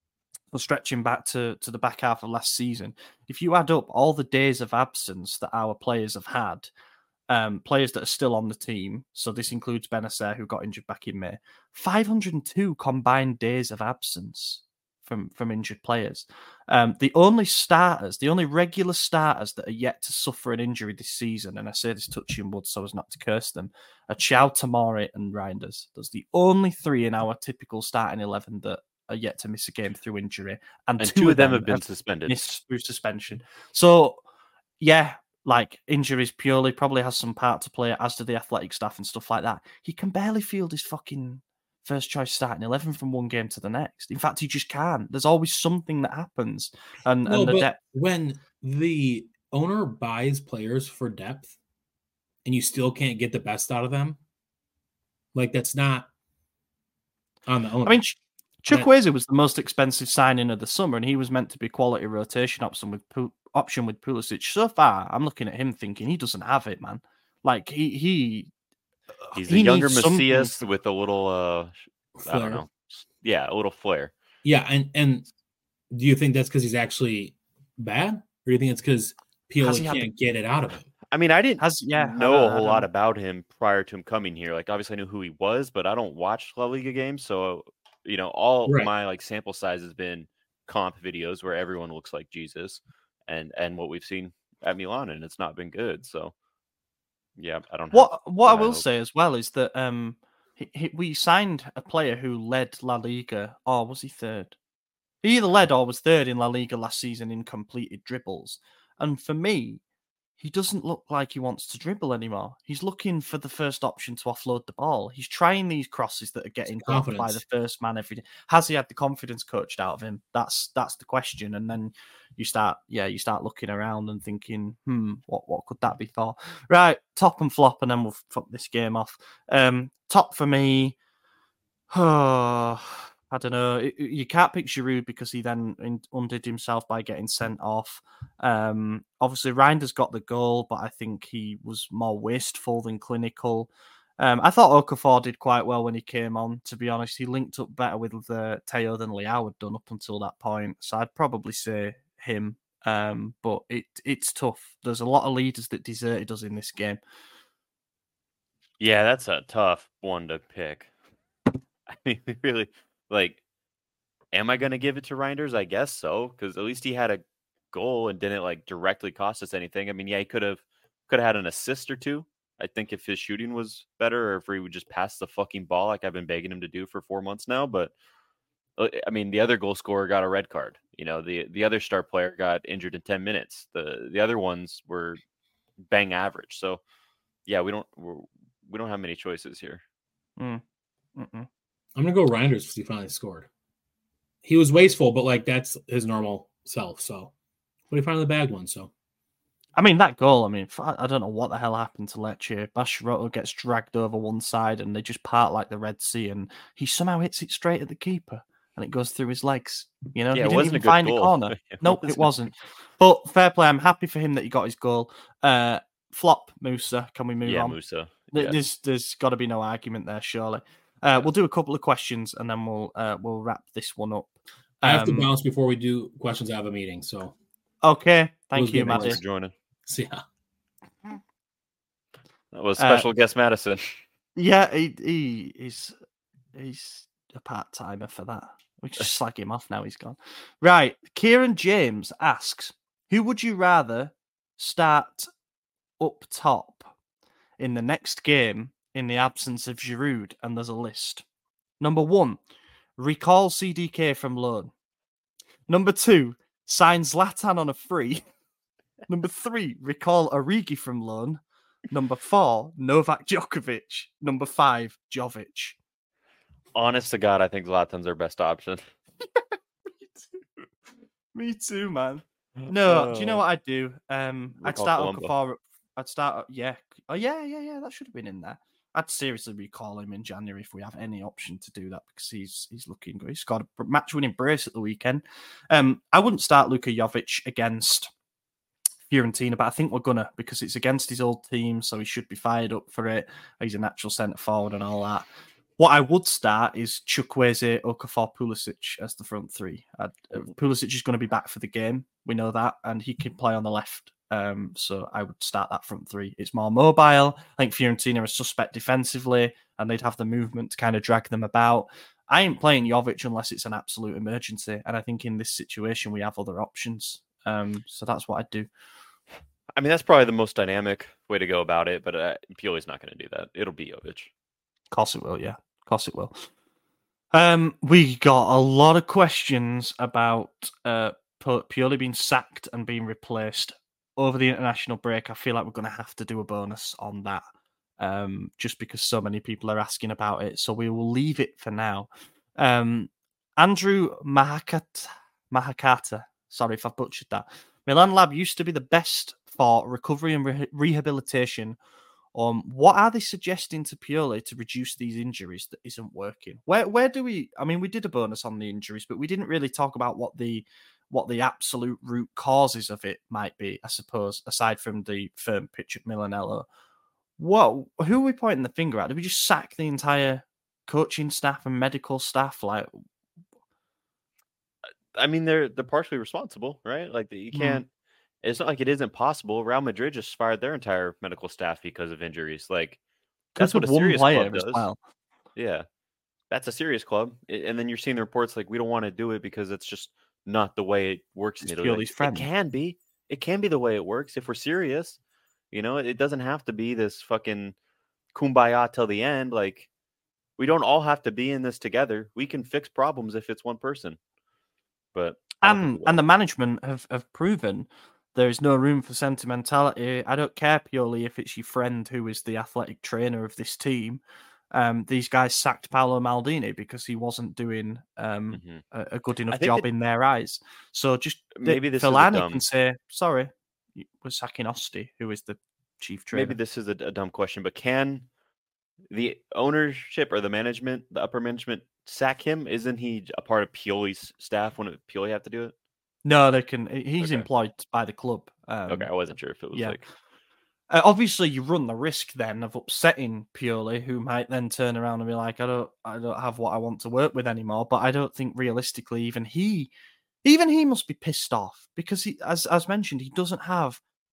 [SPEAKER 1] so stretching back to, to the back half of last season, if you add up all the days of absence that our players have had, um, players that are still on the team, so this includes Benacer, who got injured back in May, five hundred two combined days of absence from, from injured players. Um, the only starters, the only regular starters that are yet to suffer an injury this season, and I say this touching wood so as not to curse them, are Chow, Tomori, and Reinders. Those are the only three in our typical starting eleven that are yet to miss a game through injury, and,
[SPEAKER 2] and
[SPEAKER 1] two,
[SPEAKER 2] two
[SPEAKER 1] of them
[SPEAKER 2] have been
[SPEAKER 1] have
[SPEAKER 2] suspended.
[SPEAKER 1] missed through suspension. So, yeah, like injuries purely probably has some part to play, as do the athletic staff and stuff like that. He can barely field his fucking first choice starting eleven from one game to the next. In fact, he just can't. There's always something that happens, and
[SPEAKER 3] No,
[SPEAKER 1] and the
[SPEAKER 3] but
[SPEAKER 1] depth.
[SPEAKER 3] When the owner buys players for depth, and you still can't get the best out of them, like that's not on the owner.
[SPEAKER 1] I mean, Chukwueze was the most expensive signing of the summer, and he was meant to be quality rotation option with option with Pulisic. So far, I'm looking at him thinking he doesn't have it, man. Like he he
[SPEAKER 2] he's
[SPEAKER 1] he
[SPEAKER 2] a younger
[SPEAKER 1] needs
[SPEAKER 2] Macias
[SPEAKER 1] something.
[SPEAKER 2] with a little uh
[SPEAKER 3] Flair.
[SPEAKER 2] I don't know. Yeah, a little flair.
[SPEAKER 3] Yeah, and and do you think that's because he's actually bad, or do you think it's because Pioli can't the... get it out of him?
[SPEAKER 2] I mean, I didn't
[SPEAKER 1] Has, yeah,
[SPEAKER 2] know a whole lot about him prior to him coming here. Like, obviously, I knew who he was, but I don't watch La Liga games, so you know, all
[SPEAKER 3] right.
[SPEAKER 2] my like sample size has been comp videos where everyone looks like Jesus, and and what we've seen at Milan, and it's not been good. So, yeah, I don't.
[SPEAKER 1] What what I will
[SPEAKER 2] hope.
[SPEAKER 1] say as well is that um, he, he, we signed a player who led La Liga, or was he third? He either led or was third in La Liga last season in completed dribbles, and for me, he doesn't look like he wants to dribble anymore. He's looking for the first option to offload the ball. He's trying these crosses that are getting blocked by the first man every day. Has he had the confidence coached out of him? That's that's the question. And then you start, yeah, you start looking around and thinking, hmm, what what could that be for? Right, top and flop, and then we'll fuck this game off. Um, top for me. Oh, I don't know. You can't pick Giroud because he then undid himself by getting sent off. Um, obviously, Reinders got the goal, but I think he was more wasteful than clinical. Um, I thought Okafor did quite well when he came on, to be honest. He linked up better with uh, Teo than Leao had done up until that point. So I'd probably say him. Um, but it it's tough. There's a lot of leaders that deserted us in this game.
[SPEAKER 2] Yeah, that's a tough one to pick. I mean, really, like, am I going to give it to Reinders? I guess so, because at least he had a goal and didn't like directly cost us anything. I mean, yeah, he could have could have had an assist or two. I think if his shooting was better, or if he would just pass the fucking ball like I've been begging him to do for four months now. But uh, I mean, the other goal scorer got a red card. You know, the the other star player got injured in ten minutes. The the other ones were bang average. So yeah, we don't we're, we don't have many choices here.
[SPEAKER 1] Mm.
[SPEAKER 3] I'm gonna go Reinders because he finally scored. He was wasteful, but like that's his normal self. So, but he finally bagged one. So,
[SPEAKER 1] I mean that goal. I mean, I don't know what the hell happened to Lecce. Bashirotto gets dragged over one side, and they just part like the Red Sea, and he somehow hits it straight at the keeper, and it goes through his legs. You know,
[SPEAKER 2] Yeah,
[SPEAKER 1] he
[SPEAKER 2] it
[SPEAKER 1] didn't
[SPEAKER 2] wasn't
[SPEAKER 1] even
[SPEAKER 2] a good
[SPEAKER 1] find
[SPEAKER 2] goal.
[SPEAKER 1] a corner.
[SPEAKER 2] It
[SPEAKER 1] Nope,
[SPEAKER 2] wasn't.
[SPEAKER 1] it wasn't. But fair play. I'm happy for him that he got his goal. Uh, flop Musa. Can we move
[SPEAKER 2] Yeah,
[SPEAKER 1] on?
[SPEAKER 2] Musa.
[SPEAKER 1] Th-
[SPEAKER 2] Yes.
[SPEAKER 1] There's there's got to be no argument there, surely. Uh, we'll do a couple of questions and then we'll uh, we'll wrap this one up.
[SPEAKER 3] I have to
[SPEAKER 1] Um,
[SPEAKER 3] bounce before we do questions. I have a meeting. So,
[SPEAKER 1] Okay, thank
[SPEAKER 3] was
[SPEAKER 1] you,
[SPEAKER 3] good,
[SPEAKER 2] Thanks
[SPEAKER 1] Maddie.
[SPEAKER 2] for joining.
[SPEAKER 3] so yeah.
[SPEAKER 2] That was
[SPEAKER 1] Uh,
[SPEAKER 2] special guest Madison.
[SPEAKER 1] Yeah, he, he he's he's a part timer for that. We just slag him off now. He's gone. Right, Kieran James asks, who would you rather start up top in the next game in the absence of Giroud? And there's a list. Number one, recall C D K from loan. Number two, sign Zlatan on a free. Number three, recall Origi from loan. Number four, Novak Djokovic. Number five, Jovic.
[SPEAKER 2] Honest to God, I think Zlatan's our best option.
[SPEAKER 1] Me too. Me too, man. No, do you know what I'd do? Um, I'd
[SPEAKER 2] Recall
[SPEAKER 1] start
[SPEAKER 2] Colombo.
[SPEAKER 1] Okafor. I'd start. Yeah. Oh, yeah, yeah, yeah. That should have been in there. I'd seriously recall him in January if we have any option to do that because he's he's looking good. He's got a match-winning brace at the weekend. Um, I wouldn't start Luka Jovic against Fiorentina, but I think we're gonna because it's against his old team, so he should be fired up for it. He's a natural centre forward and all that. What I would start is Chukwueze, Okafor, Pulisic as the front three. I'd, uh, Pulisic is going to be back for the game. We know that, and he can play on the left. Um, so I would start that front three. It's more mobile. I think Fiorentina are suspect defensively, and they'd have the movement to kind of drag them about. I ain't playing Jovic unless it's an absolute emergency, and I think in this situation we have other options. Um, so that's what I'd do.
[SPEAKER 2] I mean, that's probably the most dynamic way to go about it, but uh, Pioli's not going to do that. It'll be Jovic.
[SPEAKER 1] Of course it will, yeah. Of course it will. Um, we got a lot of questions about uh, Pioli being sacked and being replaced over the international break. I feel like we're going to have to do a bonus on that um, just because so many people are asking about it. So we will leave it for now. Um, Andrew Mahakata, Mahakata, sorry if I've butchered that. Milan Lab used to be the best for recovery and re- rehabilitation. Um, what are they suggesting to Pioli to reduce these injuries that isn't working? Where where do we? I mean, we did a bonus on the injuries, but we didn't really talk about what the what the absolute root causes of it might be. I suppose aside from the firm pitch at Milanello, what who are we pointing the finger at? Did we just sack the entire coaching staff and medical staff? Like,
[SPEAKER 2] I mean, they're they're partially responsible, right? Like you can't. Mm. It's not like it isn't possible. Real Madrid just fired their entire medical staff because of injuries. Like that's what a serious club does.
[SPEAKER 1] Well.
[SPEAKER 2] Yeah, that's a serious club. And then you're seeing the reports like we don't want to do it because it's just not the way it works in Italy. Like, it can be. It can be the way it works if we're serious. You know, it doesn't have to be this fucking kumbaya till the end. Like we don't all have to be in this together. We can fix problems if it's one person. But
[SPEAKER 1] and and the management have, have proven there is no room for sentimentality. I don't care purely if it's your friend who is the athletic trainer of this team. Um, these guys sacked Paolo Maldini because he wasn't doing um, mm-hmm. a, a good enough job that, in their eyes. So just
[SPEAKER 2] maybe this
[SPEAKER 1] Filani
[SPEAKER 2] is a dumb...
[SPEAKER 1] can say, sorry, we're sacking Osti, who is the chief trainer.
[SPEAKER 2] Maybe this is a, a dumb question, but can the ownership or the management, the upper management, sack him? Isn't he a part of Pioli's staff? Wouldn't Pioli have to do it?
[SPEAKER 1] No, they can. He's okay. employed by the club. Um,
[SPEAKER 2] okay, I wasn't sure if it was
[SPEAKER 1] yeah.
[SPEAKER 2] like.
[SPEAKER 1] Uh, obviously, you run the risk then of upsetting Pioli, who might then turn around and be like, "I don't, I don't have what I want to work with anymore." But I don't think realistically, even he, even he must be pissed off because he, as as mentioned, he doesn't have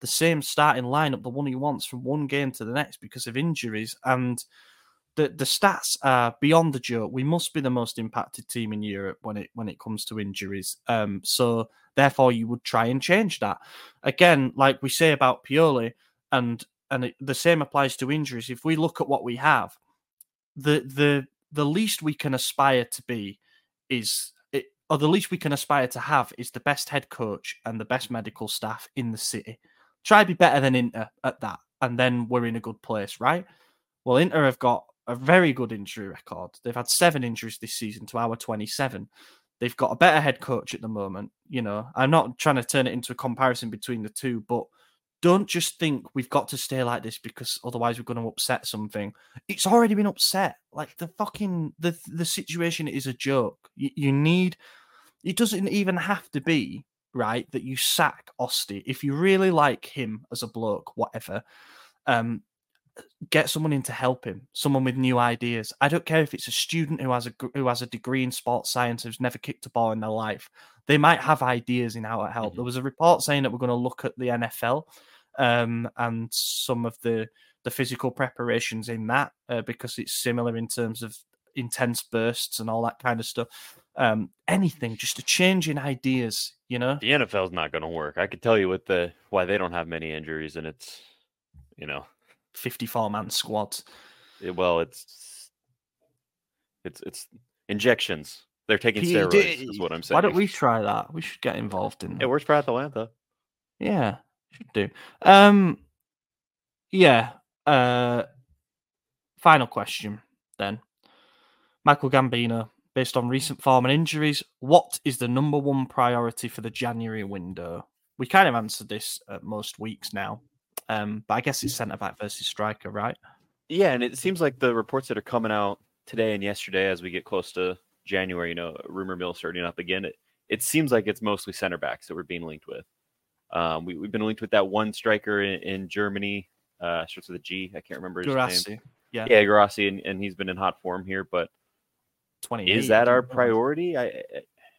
[SPEAKER 1] the same starting lineup, the one he wants from one game to the next because of injuries. And the the stats are beyond the joke. We must be the most impacted team in Europe when it when it comes to injuries. Um, so therefore, you would try and change that. Again, like we say about Pioli, and and it, the same applies to injuries. If we look at what we have, the the the least we can aspire to be is, it, or the least we can aspire to have is the best head coach and the best medical staff in the city. Try to be better than Inter at that, and then we're in a good place, right? Well, Inter have got a very good injury record. They've had seven injuries this season to our twenty-seven. They've got a better head coach at the moment. You know, I'm not trying to turn it into a comparison between the two, but don't just think we've got to stay like this because otherwise we're going to upset something. It's already been upset. Like the fucking, the, the situation is a joke. You, you need, it doesn't even have to be, right, that you sack Osti. If you really like him as a bloke, whatever, um, get someone in to help him, someone with new ideas. I don't care if it's a student who has a who has a degree in sports science who's never kicked a ball in their life. They might have ideas in how to help. Mm-hmm. There was a report saying that we're going to look at the N F L um, and some of the the physical preparations in that uh, because it's similar in terms of intense bursts and all that kind of stuff. Um, anything, just a change in ideas, you know.
[SPEAKER 2] The N F L is not going to work. I could tell you what the why they don't have many injuries, and it's, you know,
[SPEAKER 1] fifty-four man squads.
[SPEAKER 2] It, well, it's it's it's injections. They're taking P- steroids. Is what I'm saying.
[SPEAKER 1] Why don't we try that? We should get involved in that.
[SPEAKER 2] It works for Atalanta.
[SPEAKER 1] Yeah, should do. Um, yeah. Uh, final question then. Michael Gambino, based on recent form and injuries, what is the number one priority for the January window? We kind of answered this at most weeks now. Um, but I guess it's centre back versus striker, right?
[SPEAKER 2] Yeah, and it seems like the reports that are coming out today and yesterday, as we get close to January, you know, rumor mill starting up again. It it seems like it's mostly centre backs that we're being linked with. Um, we we've been linked with that one striker in, in Germany, uh, starts with a G. I can't remember his
[SPEAKER 1] Guirassy.
[SPEAKER 2] name.
[SPEAKER 1] Yeah,
[SPEAKER 2] yeah, Guirassy, and, and he's been in hot form here. But is that our priority? I, I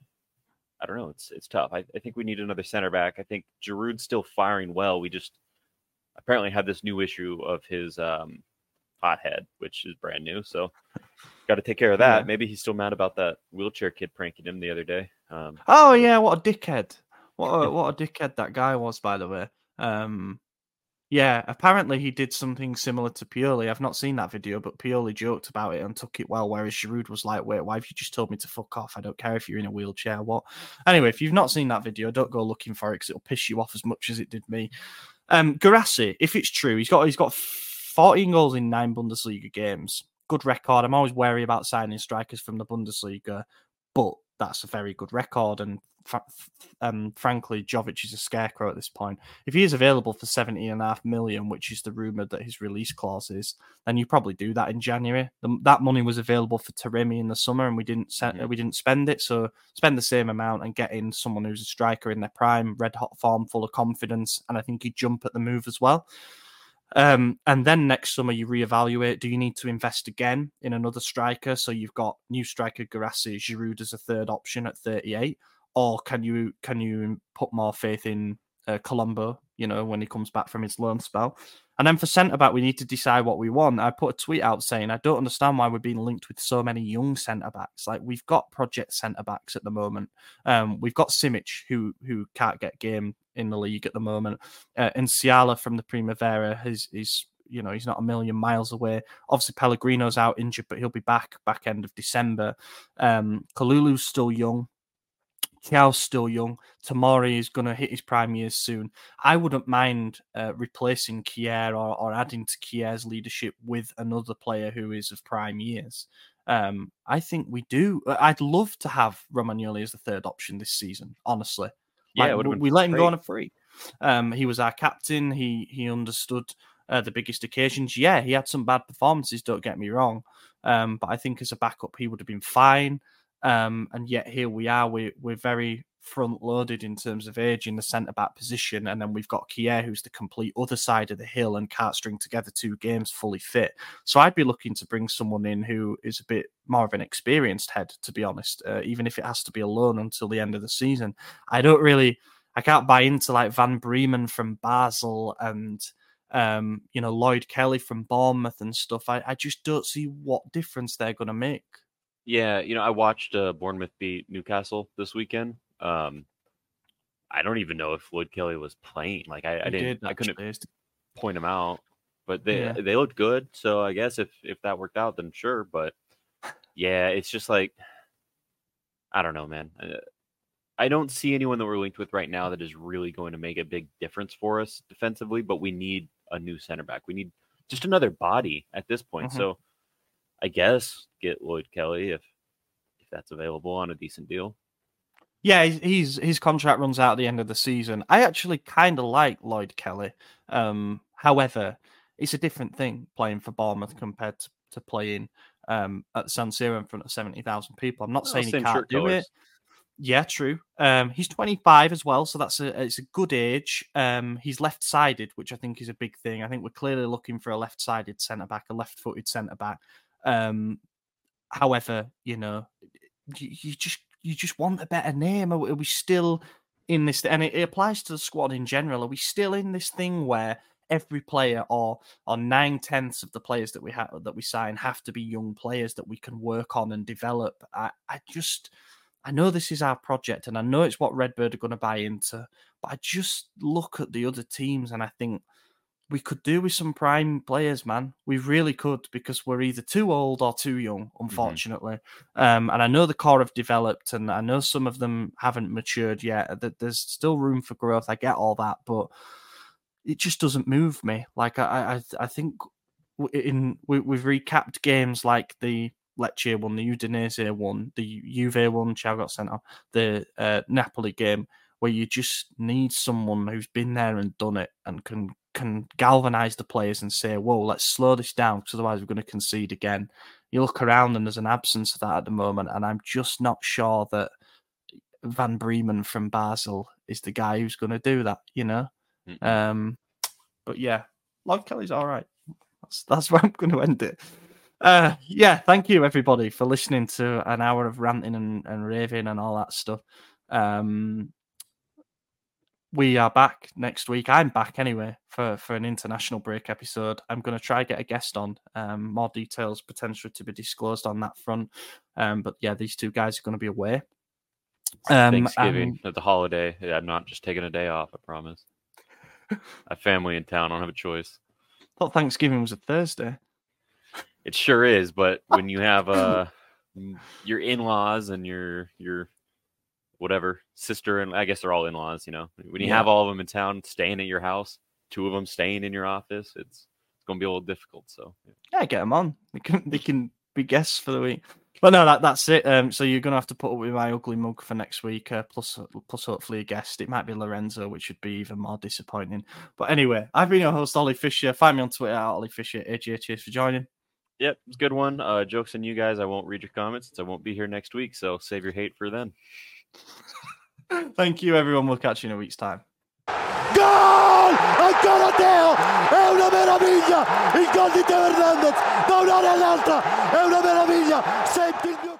[SPEAKER 2] I don't know. It's it's tough. I, I think we need another centre back. I think Giroud's still firing well. We just apparently had this new issue of his um, hothead, which is brand new. So got to take care of that. Yeah. Maybe he's still mad about that wheelchair kid pranking him the other day. Um,
[SPEAKER 1] oh yeah, what a dickhead! What a, what a dickhead that guy was, by the way. Um, yeah, apparently he did something similar to Pioli. I've not seen that video, but Pioli joked about it and took it well. Whereas Giroud was like, "Wait, why have you just told me to fuck off? I don't care if you're in a wheelchair." What? Anyway, if you've not seen that video, don't go looking for it because it'll piss you off as much as it did me. Um, Guirassy, if it's true, he's got he's got fourteen goals in nine Bundesliga games. Good record. I'm always wary about signing strikers from the Bundesliga, but that's a very good record. And um, frankly, Jovic is a scarecrow at this point. If he is available for seventeen and a half million, which is the rumour that his release clause is, then you probably do that in January. The, that money was available for Taremi in the summer, and we didn't send, yeah. we didn't spend it. So spend the same amount and get in someone who's a striker in their prime, red hot form, full of confidence, and I think he'd jump at the move as well. Um, and then next summer you reevaluate. Do you need to invest again in another striker? So you've got new striker Guirassy, Giroud as a third option at thirty-eight. Or can you can you put more faith in uh, Colombo, you know, when he comes back from his loan spell? And then for centre-back, we need to decide what we want. I put a tweet out saying, I don't understand why we're being linked with so many young centre-backs. Like, we've got project centre-backs at the moment. Um, we've got Simic, who who can't get game in the league at the moment. Uh, and Ciala from the Primavera, is, is, you know, he's not a million miles away. Obviously, Pellegrino's out injured, but he'll be back back end of December. Um, Kalulu's still young. Kiao's still young. Tamori is going to hit his prime years soon. I wouldn't mind uh, replacing Kier or, or adding to Kier's leadership with another player who is of prime years. Um, I think we do. I'd love to have Romagnoli as the third option this season, honestly.
[SPEAKER 2] Yeah,
[SPEAKER 1] like, we let him great. go on a free. Um, he was our captain. He he understood uh, the biggest occasions. Yeah, he had some bad performances, don't get me wrong. Um, but I think as a backup, he would have been fine. Um, and yet here we are, we, we're very front-loaded in terms of age in the centre-back position, and then we've got Kier, who's the complete other side of the hill and can't string together two games fully fit. So I'd be looking to bring someone in who is a bit more of an experienced head, to be honest, uh, even if it has to be a loan until the end of the season. I don't really... I can't buy into like Van Bremen from Basel and um, you know, Lloyd Kelly from Bournemouth and stuff. I, I just don't see what difference they're going to make.
[SPEAKER 2] Yeah, you know, I watched uh, Bournemouth beat Newcastle this weekend. Um, I don't even know if Lloyd Kelly was playing. Like I, I didn't,
[SPEAKER 1] did,
[SPEAKER 2] I couldn't
[SPEAKER 1] actually.
[SPEAKER 2] point him out. But they
[SPEAKER 1] Yeah.
[SPEAKER 2] they looked good, so I guess if if that worked out, then sure. But yeah, it's just like I don't know, man. I don't see anyone that we're linked with right now that is really going to make a big difference for us defensively. But we need a new center back. We need just another body at this point.
[SPEAKER 1] Mm-hmm.
[SPEAKER 2] So I guess get Lloyd Kelly if if that's available on a decent deal.
[SPEAKER 1] Yeah, he's his contract runs out at the end of the season. I actually kind of like Lloyd Kelly. Um, however, it's a different thing playing for Bournemouth compared to, to playing um, at San Siro in front of seventy thousand people. I'm not
[SPEAKER 2] Well,
[SPEAKER 1] saying he
[SPEAKER 2] same
[SPEAKER 1] can't
[SPEAKER 2] shirt
[SPEAKER 1] do
[SPEAKER 2] colors.
[SPEAKER 1] it. Yeah, true. Um, he's twenty-five as well, so that's a it's a good age. Um, he's left-sided, which I think is a big thing. I think we're clearly looking for a left-sided centre back, a left-footed centre back. Um, however, you know, you, you just you just want a better name. Are, are we still in this? And it, it applies to the squad in general. Are we still in this thing where every player, or or nine tenths of the players that we have that we sign, have to be young players that we can work on and develop? I, I just. I know this is our project and I know it's what Redbird are going to buy into, but I just look at the other teams and I think we could do with some prime players, man. We really could, because we're either too old or too young, unfortunately. Mm-hmm. Um, and I know the core have developed and I know some of them haven't matured yet. There's still room for growth. I get all that, but it just doesn't move me. Like I, I, I think in we, we've recapped games like the Lecce won, the Udinese won, the Juve won, Thiago got sent off, the uh, Napoli game, where you just need someone who's been there and done it and can can galvanise the players and say, whoa, let's slow this down because otherwise we're going to concede again. You look around and there's an absence of that at the moment, and I'm just not sure that Van Bremen from Basel is the guy who's going to do that, you know? Mm-hmm. Um, but yeah, Lloyd Kelly's all right. That's, that's where I'm going to end it. Uh, yeah, thank you everybody for listening to an hour of ranting and, and raving and all that stuff. Um, we are back next week. I'm back anyway for, for an international break episode. I'm going to try and get a guest on. Um, more details potentially to be disclosed on that front. Um, but yeah, these two guys are going to be away.
[SPEAKER 2] Um, Thanksgiving, and... the holiday. Yeah, I'm not just taking a day off, I promise. I have family in town. I don't have a choice.
[SPEAKER 1] I thought Thanksgiving was a Thursday.
[SPEAKER 2] It sure is, but when you have uh your in-laws and your your whatever sister, and I guess they're all in-laws, you know, when you yeah. have all of them in town staying at your house, two of them staying in your office, it's it's gonna be a little difficult. So
[SPEAKER 1] yeah, yeah get them on. They can they can be guests for the week. But no, that that's it. Um, so you're gonna have to put up with my ugly mug for next week, uh, plus plus hopefully a guest. It might be Lorenzo, which would be even more disappointing. But anyway, I've been your host, Ollie Fisher. Find me on Twitter at Ollie Fisher. A J, cheers for joining.
[SPEAKER 2] Yep, it's a good one. Uh, jokes on you guys. I won't read your comments since I won't be here next week, so save your hate for then.
[SPEAKER 1] Thank you, everyone. We'll catch you in a week's time.
[SPEAKER 4] Gol! Ancora Teo! È una meraviglia! Il gol di Teo Hernandez da un'area all'altra! È una meraviglia! Senti il mio...